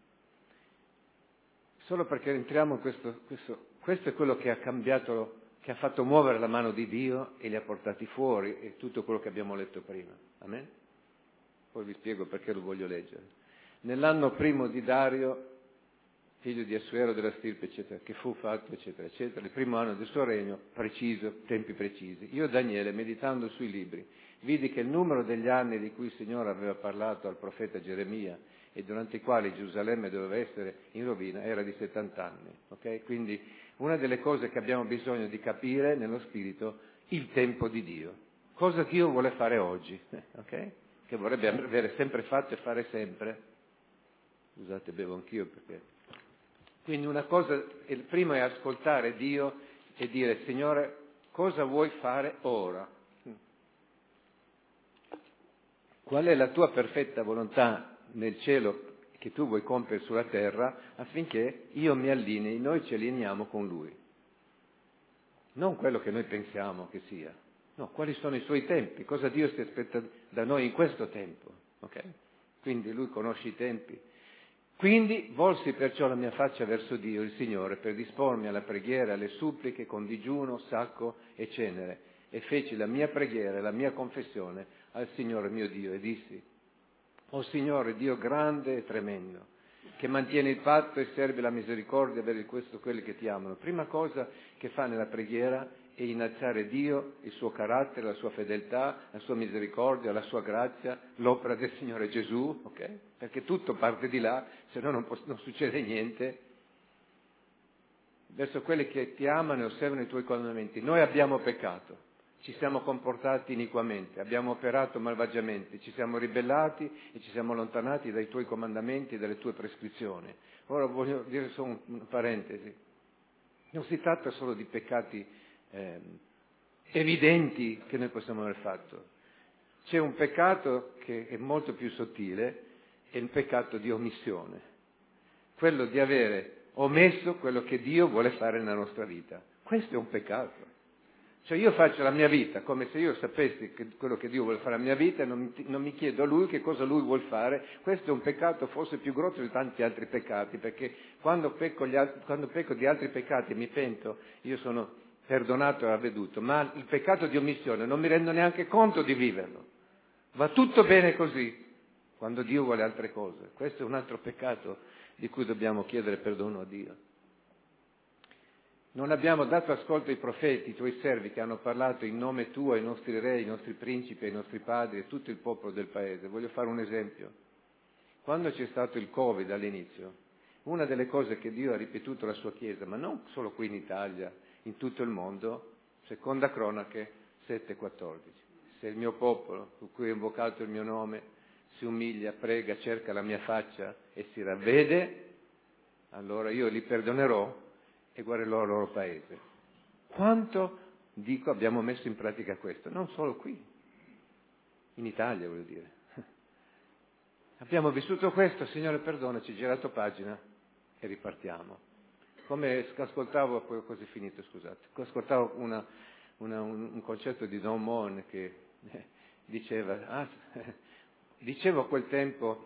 Solo perché entriamo in questo, questo, questo è quello che ha cambiato, che ha fatto muovere la mano di Dio e li ha portati fuori, e tutto quello che abbiamo letto prima. Amen? Poi vi spiego perché lo voglio leggere. Nell'anno primo di Dario, figlio di Assuero della stirpe, eccetera, che fu fatto, eccetera, eccetera, il primo anno del suo regno, preciso, tempi precisi. Io, Daniele, meditando sui libri, vidi che il numero degli anni di cui il Signore aveva parlato al profeta Geremia e durante i quali Gerusalemme doveva essere in rovina era di settanta anni. Okay? Quindi una delle cose che abbiamo bisogno di capire nello Spirito, il tempo di Dio. Cosa Dio vuole fare oggi, okay? Che vorrebbe avere sempre fatto e fare sempre. Scusate, bevo anch'io perché... Quindi una cosa, il primo è ascoltare Dio e dire: Signore, cosa vuoi fare ora? Qual è la tua perfetta volontà nel cielo che tu vuoi compiere sulla terra affinché io mi allinei, noi ci allineiamo con Lui? Non quello che noi pensiamo che sia. No, quali sono i Suoi tempi? Cosa Dio si aspetta da noi in questo tempo? Okay? Quindi Lui conosce i tempi. Quindi volsi perciò la mia faccia verso Dio, il Signore, per dispormi alla preghiera, alle suppliche, con digiuno, sacco e cenere, e feci la mia preghiera e la mia confessione al Signore mio Dio, e dissi: O Signore, Dio grande e tremendo, che mantiene il patto e serve la misericordia per questo quelli che ti amano. Prima cosa che fa nella preghiera è innalzare Dio, il suo carattere, la sua fedeltà, la sua misericordia, la sua grazia, l'opera del Signore Gesù, ok? Perché tutto parte di là, se no non, non succede niente. Verso quelli che ti amano e osservano i tuoi comandamenti. Noi abbiamo peccato, ci siamo comportati iniquamente, abbiamo operato malvagiamente, ci siamo ribellati e ci siamo allontanati dai tuoi comandamenti e dalle tue prescrizioni. Ora voglio dire solo una parentesi. Non si tratta solo di peccati eh, evidenti che noi possiamo aver fatto. C'è un peccato che è molto più sottile, è il peccato di omissione. Quello di avere omesso quello che Dio vuole fare nella nostra vita. Questo è un peccato. Cioè io faccio la mia vita come se io sapessi che quello che Dio vuole fare nella mia vita e non mi, non mi chiedo a Lui che cosa Lui vuole fare. Questo è un peccato forse più grosso di tanti altri peccati, perché quando pecco, gli altri, quando pecco di altri peccati e mi pento, io sono perdonato e avveduto, ma il peccato di omissione non mi rendo neanche conto di viverlo. Va tutto bene così, quando Dio vuole altre cose. Questo è un altro peccato di cui dobbiamo chiedere perdono a Dio. Non abbiamo dato ascolto ai profeti, i tuoi servi, che hanno parlato in nome tuo ai nostri re, ai nostri principi, ai nostri padri e tutto il popolo del paese. Voglio fare un esempio. Quando c'è stato il Covid all'inizio, una delle cose che Dio ha ripetuto alla sua Chiesa, ma non solo qui in Italia, in tutto il mondo, seconda Cronache sette quattordici. Se il mio popolo, su cui ho invocato il mio nome, si umilia, prega, cerca la mia faccia e si ravvede, allora io li perdonerò e guarirò il loro paese. Quanto, dico, abbiamo messo in pratica questo? Non solo qui, in Italia voglio dire. Abbiamo vissuto questo, Signore perdonaci, girato pagina e ripartiamo. Come ascoltavo, poi ho quasi finito, scusate, ascoltavo una, una, un, un concetto di Don Mon che eh, diceva, ah, dicevo a quel tempo,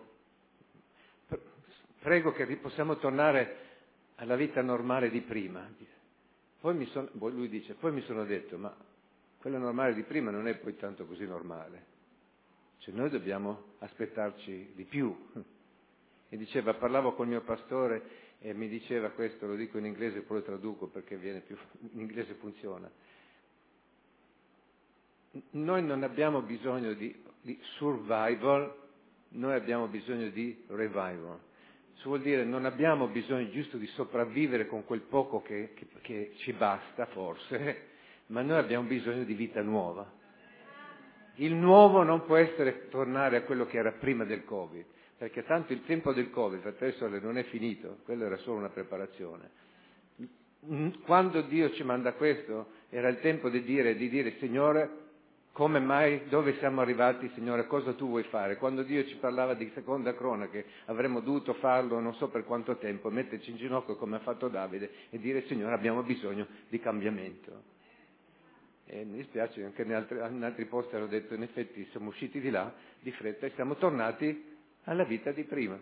prego che possiamo tornare alla vita normale di prima. Poi mi son, lui dice, poi mi sono detto, ma quella normale di prima non è poi tanto così normale. Cioè noi dobbiamo aspettarci di più. E diceva, parlavo col mio pastore e mi diceva questo, lo dico in inglese, poi lo traduco perché viene più, in inglese funziona. Noi non abbiamo bisogno di, di survival, noi abbiamo bisogno di revival. Ciò vuol dire non abbiamo bisogno giusto di sopravvivere con quel poco che, che, che ci basta forse, ma noi abbiamo bisogno di vita nuova. Il nuovo non può essere tornare a quello che era prima del Covid, perché tanto il tempo del Covid, fratelli e sorelle, non è finito, quello era solo una preparazione. Quando Dio ci manda questo, era il tempo di dire, di dire Signore, come mai, dove siamo arrivati, Signore, cosa tu vuoi fare? Quando Dio ci parlava di seconda cronache, avremmo dovuto farlo non so per quanto tempo, metterci in ginocchio come ha fatto Davide e dire Signore, abbiamo bisogno di cambiamento. E mi dispiace, anche in altri, in altri posti hanno detto, in effetti siamo usciti di là di fretta e siamo tornati alla vita di prima.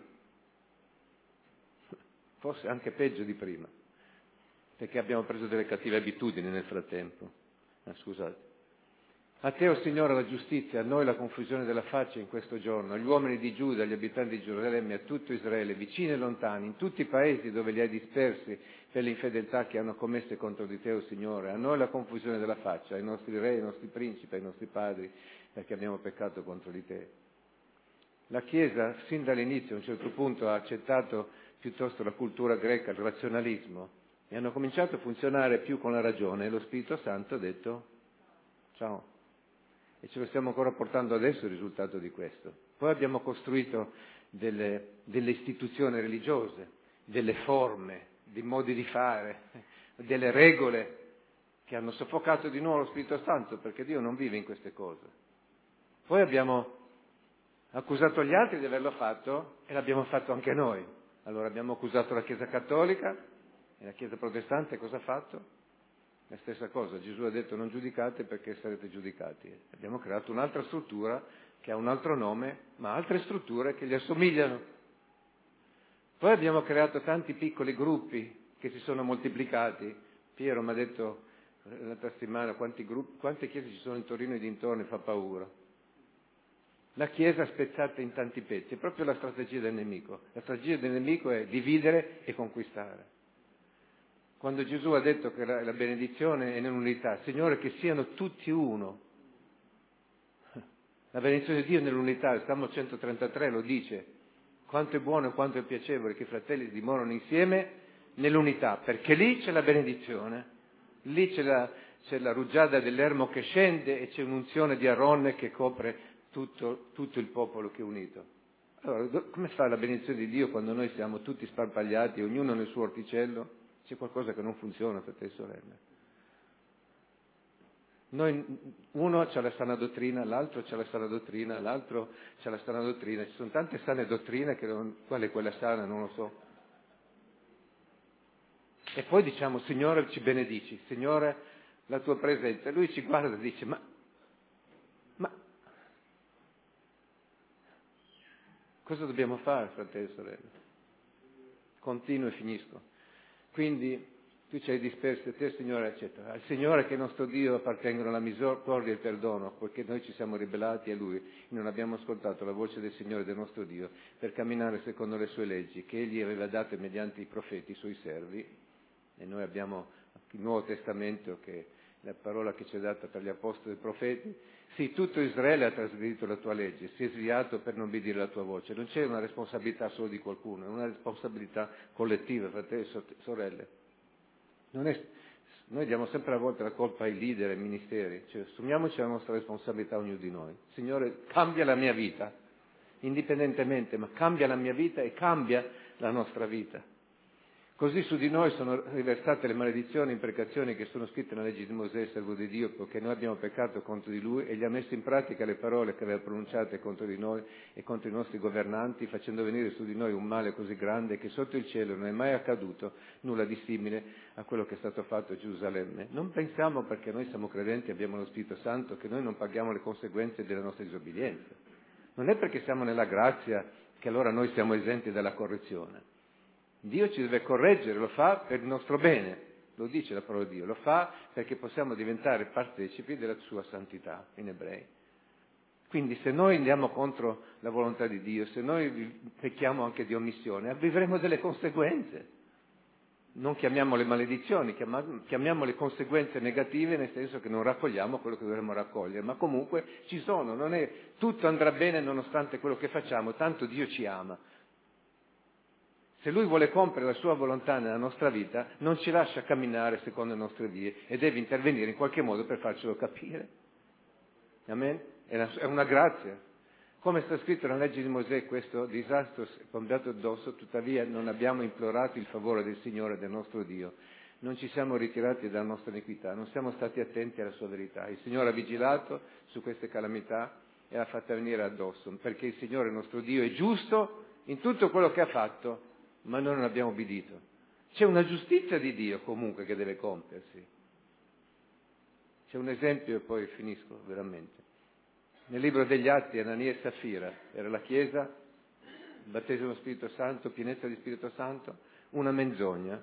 Forse anche peggio di prima, perché abbiamo preso delle cattive abitudini nel frattempo. Ah, scusate. A te, o oh Signore, la giustizia, a noi la confusione della faccia in questo giorno, agli uomini di Giuda, agli abitanti di Gerusalemme, a tutto Israele, vicini e lontani, in tutti i paesi dove li hai dispersi per le infedeltà che hanno commesse contro di te, o oh Signore, a noi la confusione della faccia, ai nostri re, ai nostri principi, ai nostri padri, perché abbiamo peccato contro di te. La Chiesa, sin dall'inizio, a un certo punto, ha accettato piuttosto la cultura greca, il razionalismo, e hanno cominciato a funzionare più con la ragione, e lo Spirito Santo ha detto ciao. E ce lo stiamo ancora portando adesso il risultato di questo. Poi abbiamo costruito delle, delle istituzioni religiose, delle forme, dei modi di fare, delle regole che hanno soffocato di nuovo lo Spirito Santo, perché Dio non vive in queste cose. Poi abbiamo accusato gli altri di averlo fatto e l'abbiamo fatto anche noi. Allora abbiamo accusato la Chiesa Cattolica e la Chiesa Protestante cosa ha fatto? La stessa cosa, Gesù ha detto non giudicate perché sarete giudicati. Abbiamo creato un'altra struttura che ha un altro nome, ma altre strutture che gli assomigliano. Poi abbiamo creato tanti piccoli gruppi che si sono moltiplicati. Piero mi ha detto l'altra settimana quanti gruppi, quante chiese ci sono in Torino e dintorni, fa paura. La Chiesa spezzata in tanti pezzi, è proprio la strategia del nemico. La strategia del nemico è dividere e conquistare. Quando Gesù ha detto che la, la benedizione è nell'unità, Signore, che siano tutti uno. La benedizione di Dio è nell'unità, il Salmo centotrentatré lo dice, quanto è buono e quanto è piacevole che i fratelli dimorano insieme nell'unità, perché lì c'è la benedizione, lì c'è la, c'è la rugiada dell'ermo che scende e c'è un'unzione di Aronne che copre tutto, tutto il popolo che è unito. Allora, come fa la benedizione di Dio quando noi siamo tutti sparpagliati, ognuno nel suo orticello? C'è qualcosa che non funziona, fratelli e sorelle. Noi, uno c'ha la sana dottrina, l'altro c'ha la sana dottrina, l'altro c'ha la sana dottrina. Ci sono tante sane dottrine, che non, qual è quella sana, non lo so. E poi diciamo, Signore, ci benedici, Signore, la tua presenza. E lui ci guarda e dice, ma, ma, cosa dobbiamo fare, fratelli e sorelle? Continuo e finisco. Quindi tu ci hai dispersi, te Signore, eccetera. Al Signore che è nostro Dio appartengono la misericordia e il perdono, poiché noi ci siamo ribellati a Lui e non abbiamo ascoltato la voce del Signore del nostro Dio per camminare secondo le sue leggi, che Egli aveva date mediante i profeti, i suoi servi. E noi abbiamo il Nuovo Testamento, che è la parola che ci è data tra gli apostoli e i profeti. Sì, tutto Israele ha trasgredito la tua legge, si è sviato per non obbedire la tua voce. Non c'è una responsabilità solo di qualcuno, è una responsabilità collettiva, fratelli e sorelle. Non è, noi diamo sempre a volte la colpa ai leader, ai ministeri, cioè assumiamoci la nostra responsabilità ognuno di noi. Signore, cambia la mia vita, indipendentemente, ma cambia la mia vita e cambia la nostra vita. Così su di noi sono riversate le maledizioni e imprecazioni che sono scritte nella legge di Mosè, servo di Dio, perché noi abbiamo peccato contro di lui e gli ha messo in pratica le parole che aveva pronunciate contro di noi e contro i nostri governanti, facendo venire su di noi un male così grande che sotto il cielo non è mai accaduto nulla di simile a quello che è stato fatto a Gerusalemme. Non pensiamo, perché noi siamo credenti e abbiamo lo Spirito Santo, che noi non paghiamo le conseguenze della nostra disobbedienza. Non è perché siamo nella grazia che allora noi siamo esenti dalla correzione. Dio ci deve correggere, lo fa per il nostro bene, lo dice la parola di Dio, lo fa perché possiamo diventare partecipi della sua santità, in ebrei. Quindi se noi andiamo contro la volontà di Dio, se noi pecchiamo anche di omissione, vivremo delle conseguenze. Non chiamiamole maledizioni, chiamiamole conseguenze negative, nel senso che non raccogliamo quello che dovremmo raccogliere, ma comunque ci sono, non è, tutto andrà bene nonostante quello che facciamo, tanto Dio ci ama. Se Lui vuole compiere la sua volontà nella nostra vita, non ci lascia camminare secondo le nostre vie e deve intervenire in qualche modo per farcelo capire. Amen? È una, è una grazia. Come sta scritto nella legge di Mosè, questo disastro è cambiato addosso, tuttavia non abbiamo implorato il favore del Signore, del nostro Dio. Non ci siamo ritirati dalla nostra iniquità, non siamo stati attenti alla sua verità. Il Signore ha vigilato su queste calamità e l'ha fatta venire addosso, perché il Signore, il nostro Dio, è giusto in tutto quello che ha fatto, ma noi non abbiamo obbedito. C'è una giustizia di Dio comunque che deve compiersi. C'è un esempio e poi finisco veramente. Nel libro degli Atti, Anania e Safira, era la Chiesa, il battesimo dello Spirito Santo, pienezza di Spirito Santo, una menzogna.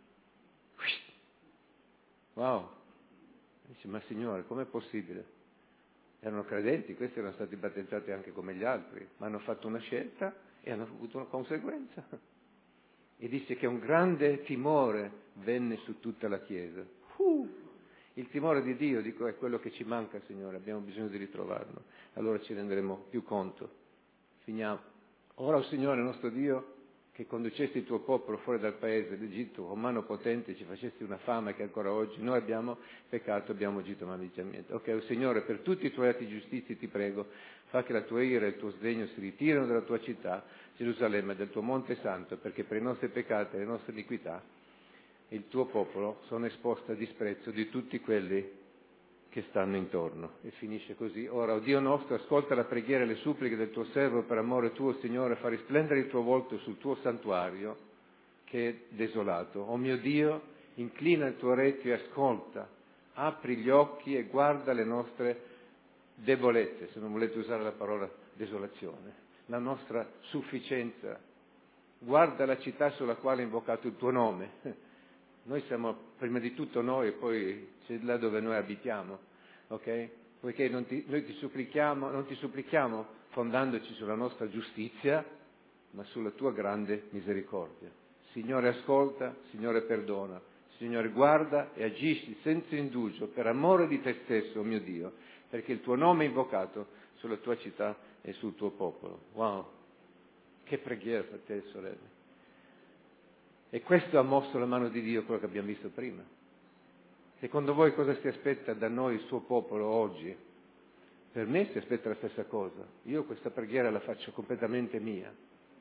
Wow! Dice, ma Signore, com'è possibile? Erano credenti, questi erano stati battezzati anche come gli altri, ma hanno fatto una scelta e hanno avuto una conseguenza. E dice che un grande timore venne su tutta la Chiesa. Uh, il timore di Dio, dico, è quello che ci manca, Signore, abbiamo bisogno di ritrovarlo. Allora ci renderemo più conto. Finiamo. Ora, oh Signore, nostro Dio, che conducesti il tuo popolo fuori dal paese d'Egitto, con mano potente ci facesti una fama che ancora oggi noi abbiamo peccato, abbiamo agito maliciamente. Ok, oh Signore, per tutti i tuoi atti di giustizia ti prego, fa che la tua ira e il tuo sdegno si ritirino dalla tua città, Gerusalemme, del tuo monte santo, perché per i nostri peccati e le nostre iniquità il tuo popolo sono esposto a disprezzo di tutti quelli che stanno intorno. E finisce così. Ora, o Dio nostro, ascolta la preghiera e le suppliche del tuo servo per amore tuo, Signore, fa risplendere il tuo volto sul tuo santuario che è desolato. O mio Dio, inclina il tuo orecchio e ascolta, apri gli occhi e guarda le nostre debolezze, se non volete usare la parola desolazione, la nostra sufficienza. Guarda la città sulla quale è invocato il tuo nome. Noi siamo prima di tutto noi e poi c'è là dove noi abitiamo, ok? Poiché non ti, noi ti supplichiamo, non ti supplichiamo fondandoci sulla nostra giustizia, ma sulla tua grande misericordia. Signore, ascolta, Signore, perdona, Signore, guarda e agisci senza indugio per amore di te stesso, oh mio Dio, perché il tuo nome è invocato sulla tua città e sul tuo popolo. Wow! Che preghiera, fratelli e sorelle! E questo ha mosso la mano di Dio, quello che abbiamo visto prima. Secondo voi cosa si aspetta da noi il suo popolo oggi? Per me si aspetta la stessa cosa. Io questa preghiera la faccio completamente mia.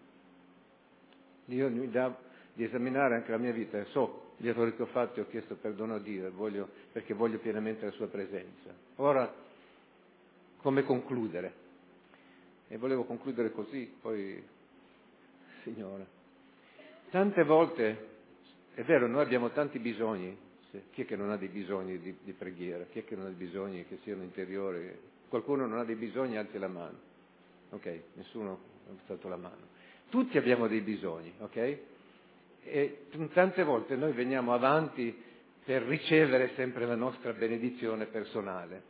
Dio mi dà di esaminare anche la mia vita. So gli errori che ho fatto e ho chiesto perdono a Dio e voglio, perché voglio pienamente la sua presenza. Ora, come concludere? E volevo concludere così, poi, Signore. Tante volte, è vero, noi abbiamo tanti bisogni, chi è che non ha dei bisogni di, di preghiera, chi è che non ha dei bisogni che siano interiori, qualcuno non ha dei bisogni, alzi la mano, ok, nessuno ha alzato la mano, tutti abbiamo dei bisogni, ok, e tante volte noi veniamo avanti per ricevere sempre la nostra benedizione personale.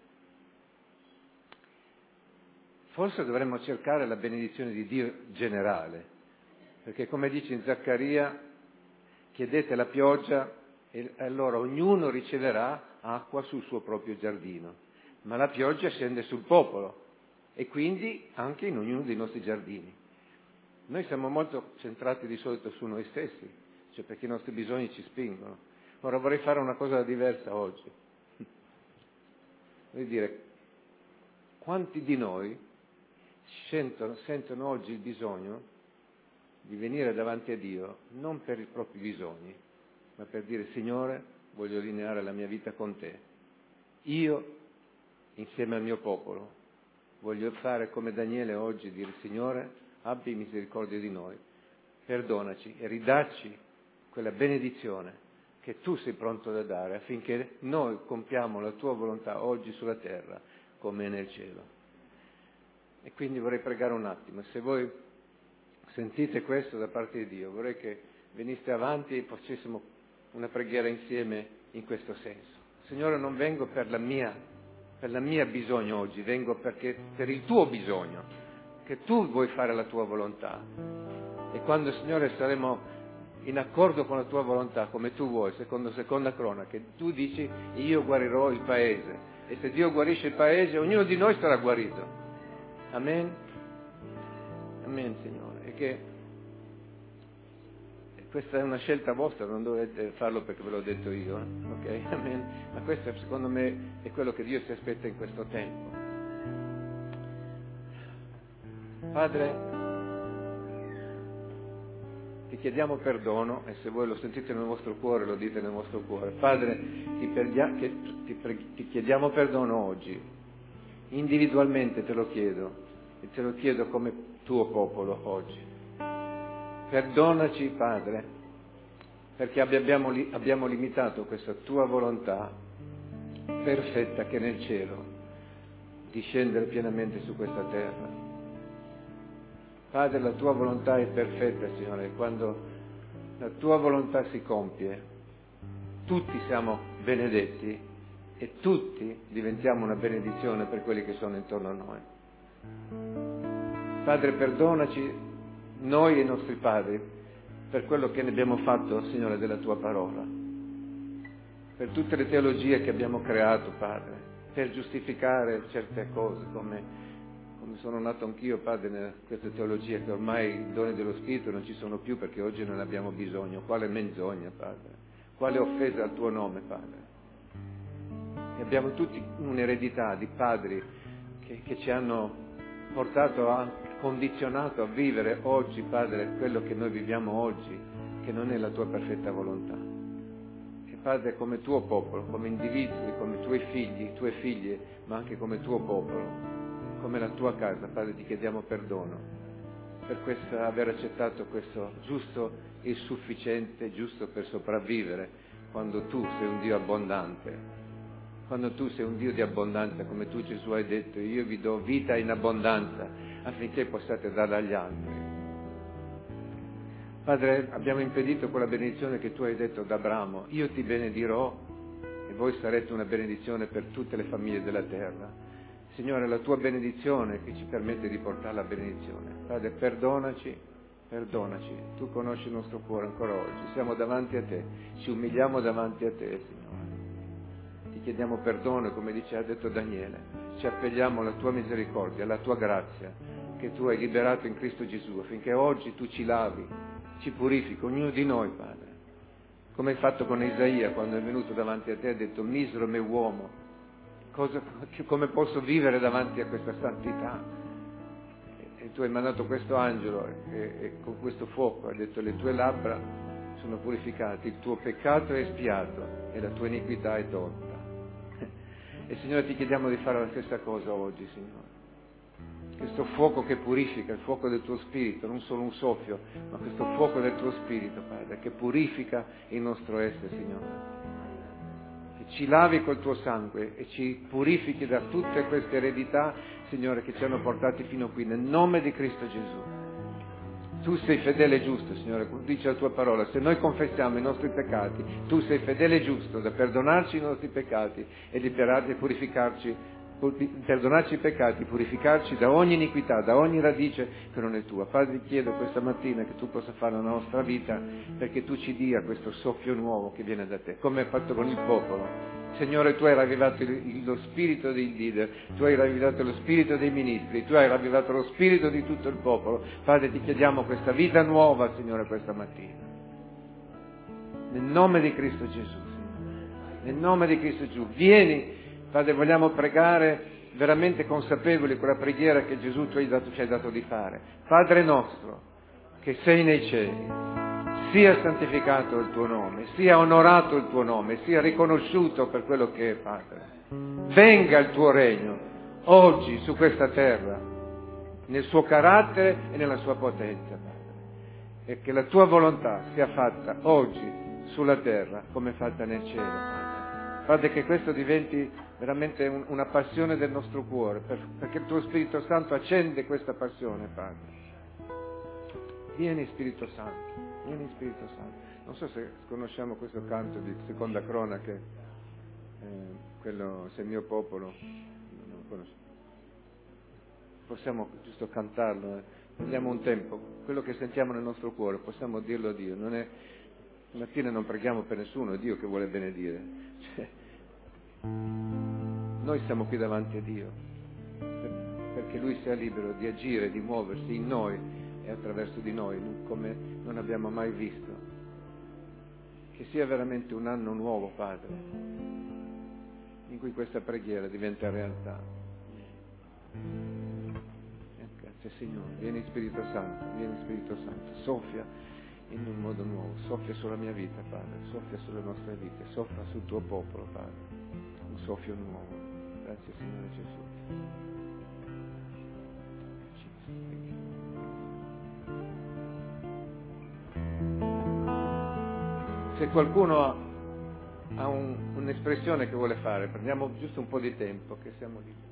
Forse dovremmo cercare la benedizione di Dio generale, perché come dice in Zaccaria, chiedete la pioggia e allora ognuno riceverà acqua sul suo proprio giardino, ma la pioggia scende sul popolo e quindi anche in ognuno dei nostri giardini. Noi siamo molto centrati di solito su noi stessi, cioè perché i nostri bisogni ci spingono. Ora vorrei fare una cosa diversa oggi. Voglio dire, quanti di noi sentono, sentono oggi il bisogno di venire davanti a Dio non per i propri bisogni, ma per dire: Signore, voglio allineare la mia vita con Te. Io, insieme al mio popolo, voglio fare come Daniele oggi, dire: Signore, abbi misericordia di noi, perdonaci e ridacci quella benedizione che Tu sei pronto da dare, affinché noi compiamo la Tua volontà oggi sulla terra come nel cielo. E quindi vorrei pregare un attimo, se voi sentite questo da parte di Dio, vorrei che veniste avanti e facessimo una preghiera insieme in questo senso. Signore, non vengo per la mia, per la mia bisogno oggi, vengo perché per il Tuo bisogno, che Tu vuoi fare la Tua volontà. E quando, Signore, saremo in accordo con la Tua volontà, come Tu vuoi, secondo seconda cronaca, Tu dici: io guarirò il paese. E se Dio guarisce il paese, ognuno di noi sarà guarito. Amen? Amen, Signore. E che questa è una scelta vostra, non dovete farlo perché ve l'ho detto io, eh? Ok? Amen? Ma questo, secondo me, è quello che Dio si aspetta in questo tempo. Padre, Ti chiediamo perdono, e se voi lo sentite nel vostro cuore, lo dite nel vostro cuore. Padre, ti, perdia- che, ti, pre- ti chiediamo perdono oggi. Individualmente te lo chiedo, e te lo chiedo come Tuo popolo oggi. Perdonaci, Padre, perché abbiamo, li- abbiamo limitato questa Tua volontà perfetta che è nel cielo, di scendere pienamente su questa terra. Padre, la Tua volontà è perfetta, Signore, quando la Tua volontà si compie, tutti siamo benedetti e tutti diventiamo una benedizione per quelli che sono intorno a noi. Padre, perdonaci noi e i nostri padri per quello che ne abbiamo fatto, Signore, della Tua parola, per tutte le teologie che abbiamo creato, Padre, per giustificare certe cose, come Come sono nato anch'io, Padre, in queste teologie, che ormai i doni dello Spirito non ci sono più perché oggi non ne abbiamo bisogno. Quale menzogna, Padre. Quale offesa al Tuo nome, Padre. E abbiamo tutti un'eredità di padri che, che ci hanno portato a, condizionato a vivere oggi, Padre, quello che noi viviamo oggi, che non è la Tua perfetta volontà. E Padre, come Tuo popolo, come individui, come Tuoi figli, Tue figlie, ma anche come Tuo popolo, come la Tua casa, Padre, Ti chiediamo perdono per questa, aver accettato questo giusto e sufficiente, giusto per sopravvivere, quando Tu sei un Dio abbondante, quando Tu sei un Dio di abbondanza, come Tu, Gesù, hai detto: io vi do vita in abbondanza affinché possiate darla agli altri. Padre, abbiamo impedito quella benedizione che Tu hai detto ad Abramo: io ti benedirò e voi sarete una benedizione per tutte le famiglie della terra. Signore, la Tua benedizione che ci permette di portare la benedizione. Padre, perdonaci, perdonaci. Tu conosci il nostro cuore ancora oggi. Siamo davanti a Te, ci umiliamo davanti a Te, Signore. Ti chiediamo perdono, come dice, ha detto Daniele. Ci appelliamo alla Tua misericordia, alla Tua grazia, che Tu hai liberato in Cristo Gesù, affinché oggi Tu ci lavi, ci purifichi, ognuno di noi, Padre. Come hai fatto con Isaia, quando è venuto davanti a Te, ha detto: misero me uomo. Cosa, come posso vivere davanti a questa santità? E, e Tu hai mandato questo angelo e, e con questo fuoco hai detto: le tue labbra sono purificate, il tuo peccato è espiato e la tua iniquità è tolta. E Signore, Ti chiediamo di fare la stessa cosa oggi, Signore. Questo fuoco che purifica, il fuoco del Tuo Spirito, non solo un soffio, ma questo fuoco del Tuo Spirito, Padre, che purifica il nostro essere, Signore. Ci lavi col Tuo sangue e ci purifichi da tutte queste eredità, Signore, che ci hanno portati fino qui, nel nome di Cristo Gesù. Tu sei fedele e giusto, Signore, dice la Tua parola: se noi confessiamo i nostri peccati, Tu sei fedele e giusto da perdonarci i nostri peccati e liberarci e purificarci, perdonarci i peccati, purificarci da ogni iniquità, da ogni radice che non è Tua. Padre, Ti chiedo questa mattina che Tu possa fare nella nostra vita, perché Tu ci dia questo soffio nuovo che viene da Te, come hai fatto con il popolo. Signore, Tu hai ravvivato lo spirito dei leader, Tu hai ravvivato lo spirito dei ministri, Tu hai ravvivato lo spirito di tutto il popolo. Padre, Ti chiediamo questa vita nuova, Signore, questa mattina. Nel nome di Cristo Gesù, Signore. Nel nome di Cristo Gesù. Vieni, Padre, vogliamo pregare veramente consapevoli quella preghiera che Gesù Tu hai dato, ci hai dato di fare. Padre nostro, che sei nei cieli, sia santificato il tuo nome, sia onorato il tuo nome, sia riconosciuto per quello che è, Padre. Venga il tuo regno oggi su questa terra, nel suo carattere e nella sua potenza, Padre. E che la tua volontà sia fatta oggi sulla terra come è fatta nel cielo, Padre. Padre, che questo diventi veramente un, una passione del nostro cuore, per, perché il tuo Spirito Santo accende questa passione, Padre. Vieni Spirito Santo, vieni Spirito Santo. Non so se conosciamo questo canto di Seconda Cronache, eh, quello Se il mio popolo, non lo conosco. Possiamo giusto cantarlo, eh. Prendiamo un tempo, quello che sentiamo nel nostro cuore, possiamo dirlo a Dio. Non è, mattina non preghiamo per nessuno, è Dio che vuole benedire. Cioè, noi siamo qui davanti a Dio, perché Lui sia libero di agire, di muoversi in noi e attraverso di noi, come non abbiamo mai visto. Che sia veramente un anno nuovo, Padre, in cui questa preghiera diventa realtà. Grazie Signore, vieni Spirito Santo, vieni Spirito Santo, soffia in un modo nuovo, soffia sulla mia vita, Padre, soffia sulle nostre vite, soffia sul tuo popolo, Padre, un soffio nuovo. Grazie Signore Gesù. Se qualcuno ha, ha un, un'espressione che vuole fare, prendiamo giusto un po' di tempo, che siamo liberi.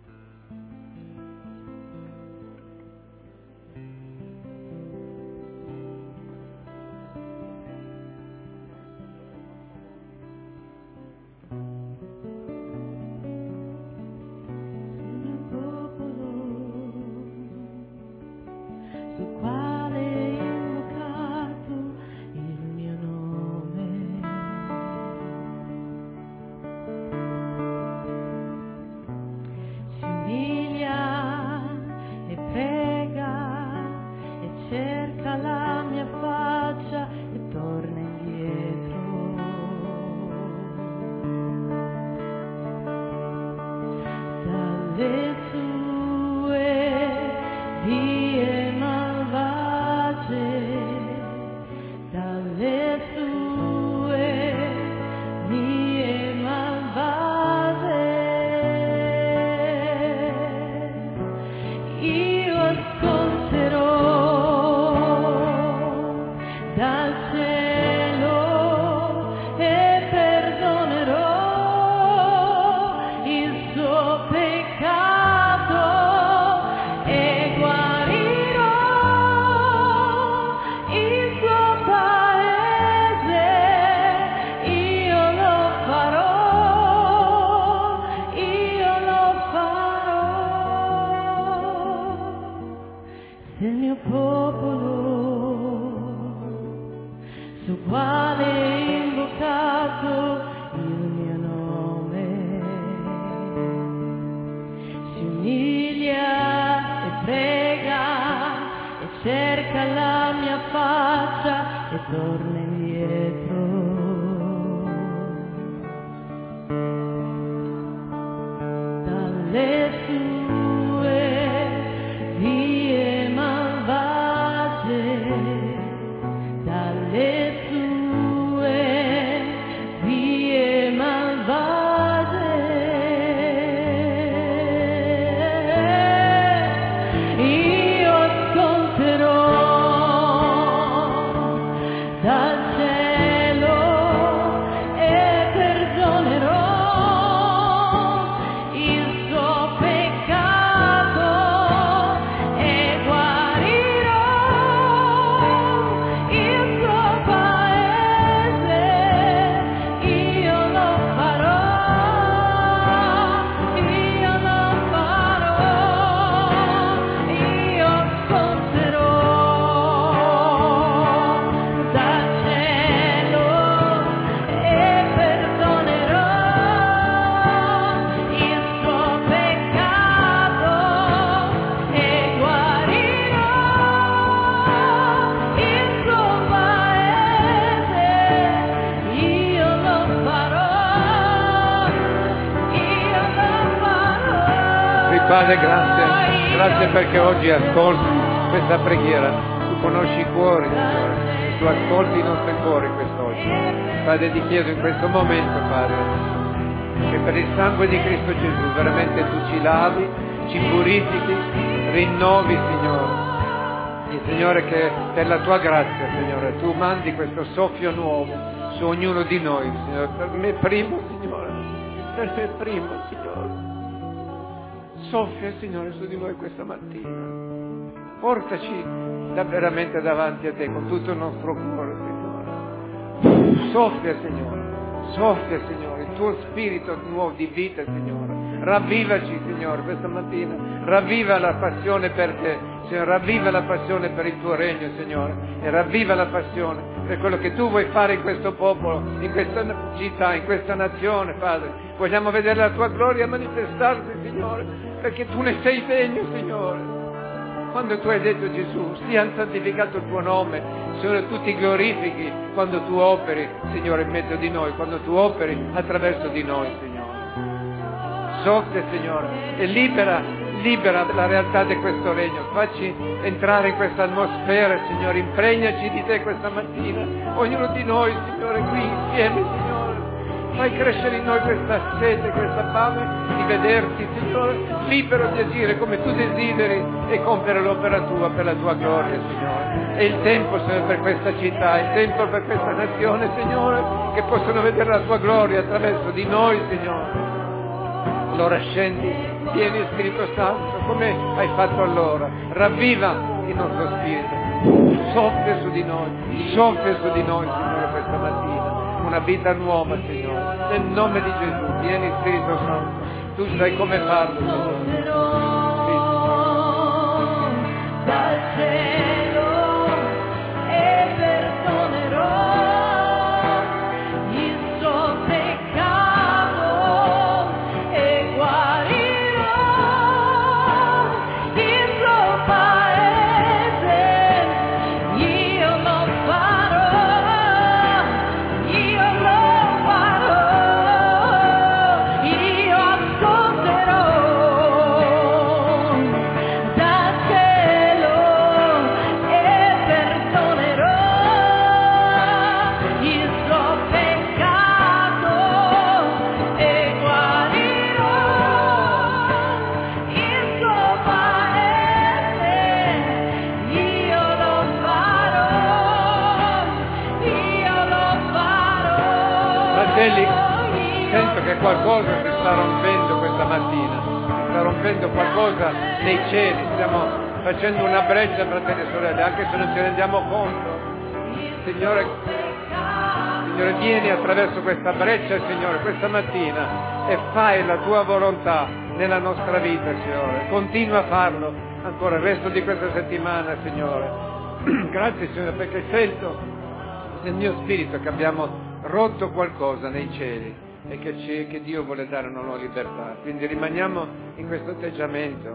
Padre, grazie, grazie perché oggi ascolti questa preghiera. Tu conosci i cuori, Signore, e Tu ascolti i nostri cuori quest'oggi. Padre, ti chiedo in questo momento, Padre, che per il sangue di Cristo Gesù veramente Tu ci lavi, ci purifichi, rinnovi, Signore. E Signore, che per la Tua grazia, Signore, Tu mandi questo soffio nuovo su ognuno di noi, Signore, per me primo, Signore, per me primo, Signore. Soffia, Signore, su di noi questa mattina. Portaci da veramente davanti a Te con tutto il nostro cuore, Signore. Soffia, Signore. Soffia, Signore, il Tuo spirito nuovo di vita, Signore. Ravvivaci, Signore, questa mattina. Ravviva la passione per Te, Signore. Ravviva la passione per il Tuo regno, Signore. E ravviva la passione per quello che Tu vuoi fare in questo popolo, in questa città, in questa nazione, Padre. Vogliamo vedere la Tua gloria manifestarsi, Signore, perché Tu ne sei degno, Signore. Quando Tu hai detto, Gesù, sia santificato il Tuo nome, Signore, Tu ti glorifichi quando Tu operi, Signore, in mezzo di noi, quando Tu operi attraverso di noi, Signore. Soffia, Signore, e libera, libera la realtà di questo regno. Facci entrare in questa atmosfera, Signore, impregnaci di Te questa mattina, ognuno di noi, Signore, qui insieme, Signore. Fai crescere in noi questa sete, questa fame di vederti, Signore, libero di agire come Tu desideri e compiere l'opera Tua per la Tua gloria, Signore. È il tempo, Signore, per questa città, è il tempo per questa nazione, Signore, che possono vedere la Tua gloria attraverso di noi, Signore. Allora scendi, vieni Spirito Santo, come hai fatto allora. Ravviva il nostro spirito. Soffia su di noi, soffia su di noi, Signore, questa mattina. Una vita nuova, Signore. Nel nome di Gesù, vieni Spirito Santo. Tu sai come farlo, Signore. Dal cielo e perdonerò il suo peccato e guarirò il suo paese. Io lo farò, io lo farò, io ascolterò. Dal cielo e perdonerò il suo peccato e guarirò il suo paese. Io lo farò, io lo farò. Fratelli, sento che qualcosa si sta rompendo questa mattina, si sta rompendo qualcosa nei cieli, stiamo facendo una breccia, fratelli e sorelle, anche se non ci rendiamo conto. Signore, Signore, vieni attraverso questa breccia, Signore, questa mattina e fai la Tua volontà nella nostra vita, Signore. Continua a farlo ancora il resto di questa settimana, Signore. Grazie, Signore, perché sento nel mio spirito che abbiamo rotto qualcosa nei cieli e che, ci, che Dio vuole dare una nuova libertà. Quindi rimaniamo in questo atteggiamento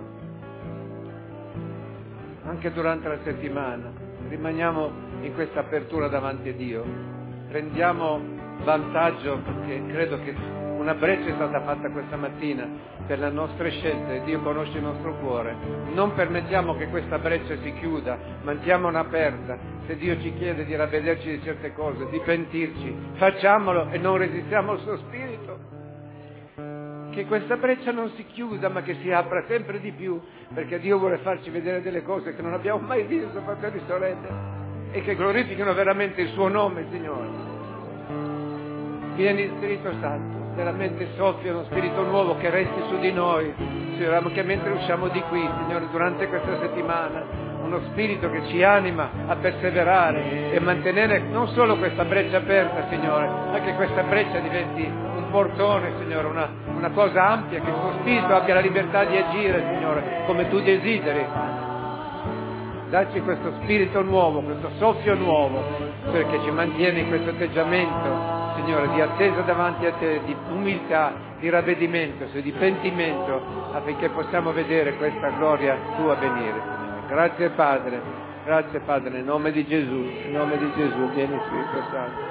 anche durante la settimana, rimaniamo in questa apertura davanti a Dio, prendiamo vantaggio, perché credo che una breccia è stata fatta questa mattina per le nostre scelte. Dio conosce il nostro cuore, non permettiamo che questa breccia si chiuda, mantiamola aperta. Se Dio ci chiede di ravvederci di certe cose, di pentirci, facciamolo e non resistiamo al suo spirito. Che questa breccia non si chiuda, ma che si apra sempre di più, perché Dio vuole farci vedere delle cose che non abbiamo mai visto, fratelli e sorelle, e che glorificano veramente il suo nome, Signore. Vieni Spirito Santo, veramente soffia uno spirito nuovo che resti su di noi, Signore, anche mentre usciamo di qui, Signore, durante questa settimana, uno spirito che ci anima a perseverare e mantenere non solo questa breccia aperta, Signore, ma che questa breccia diventi un portone, Signore, una, una cosa ampia, che il tuo spirito abbia la libertà di agire, Signore, come tu desideri. Dacci questo spirito nuovo, questo soffio nuovo, perché ci mantiene in questo atteggiamento, Signore, di attesa davanti a Te, di umiltà, di ravvedimento, di pentimento, affinché possiamo vedere questa gloria Tua venire, Signore. Grazie Padre, grazie Padre, nel nome di Gesù, nel nome di Gesù, vieni Spirito Santo.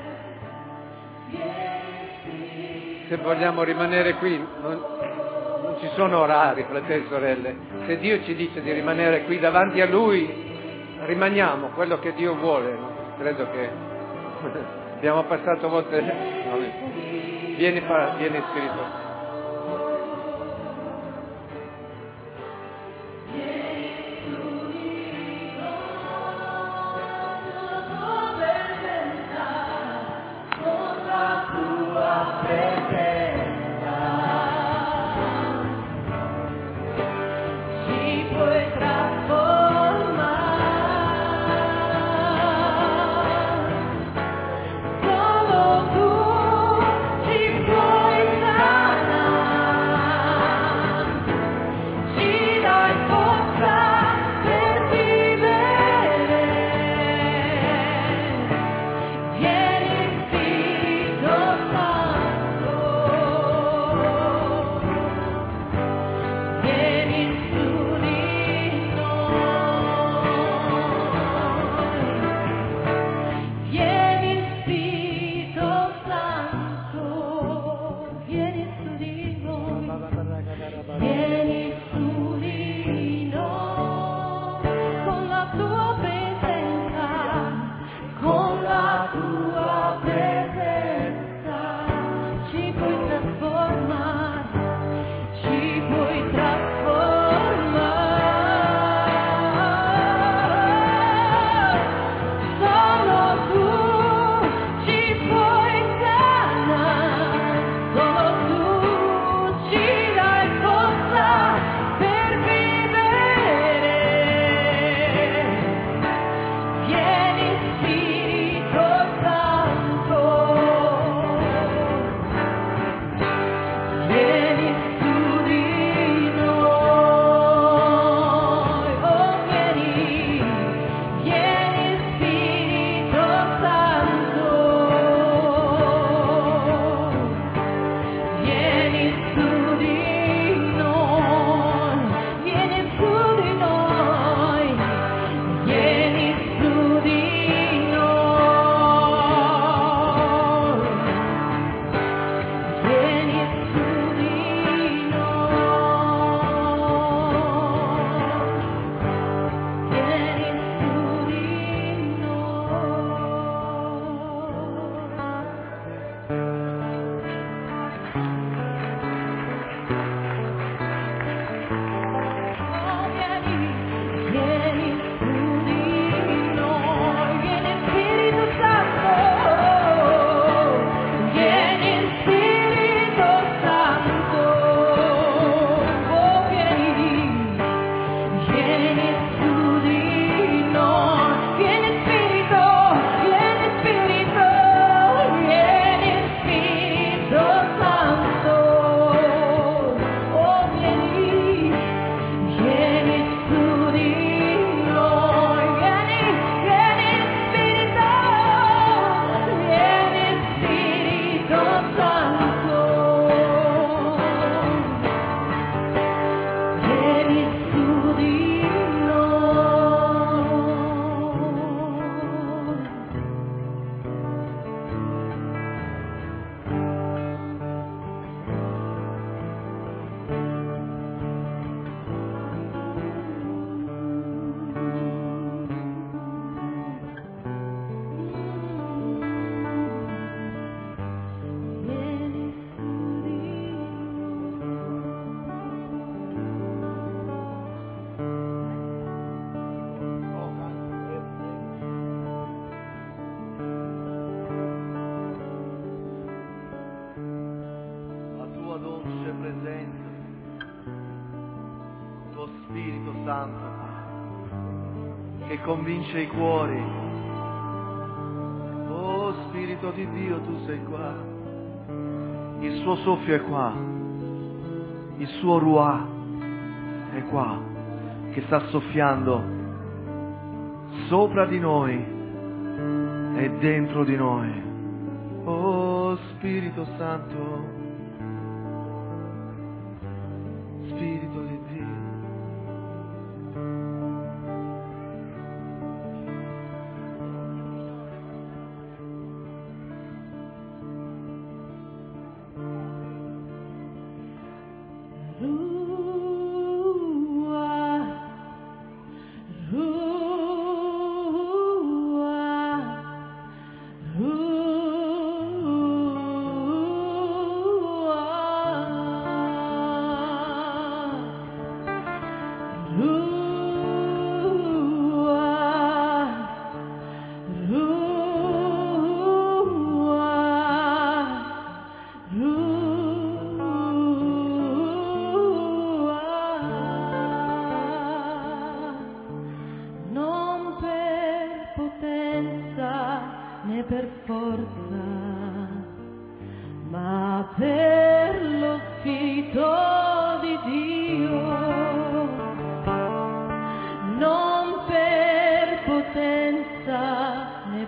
Se vogliamo rimanere qui, non, non ci sono orari, fratelli e sorelle. Se Dio ci dice di rimanere qui davanti a Lui, rimaniamo, quello che Dio vuole. No? Credo che abbiamo passato volte. Vieni, vieni Spirito. Che convince i cuori. Oh Spirito di Dio, tu sei qua. Il suo soffio è qua. Il suo ruah è qua, che sta soffiando sopra di noi e dentro di noi. Oh Spirito Santo, Spirito di Dio. Ooh.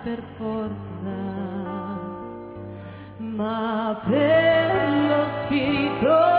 per forza, ma per lo Spirito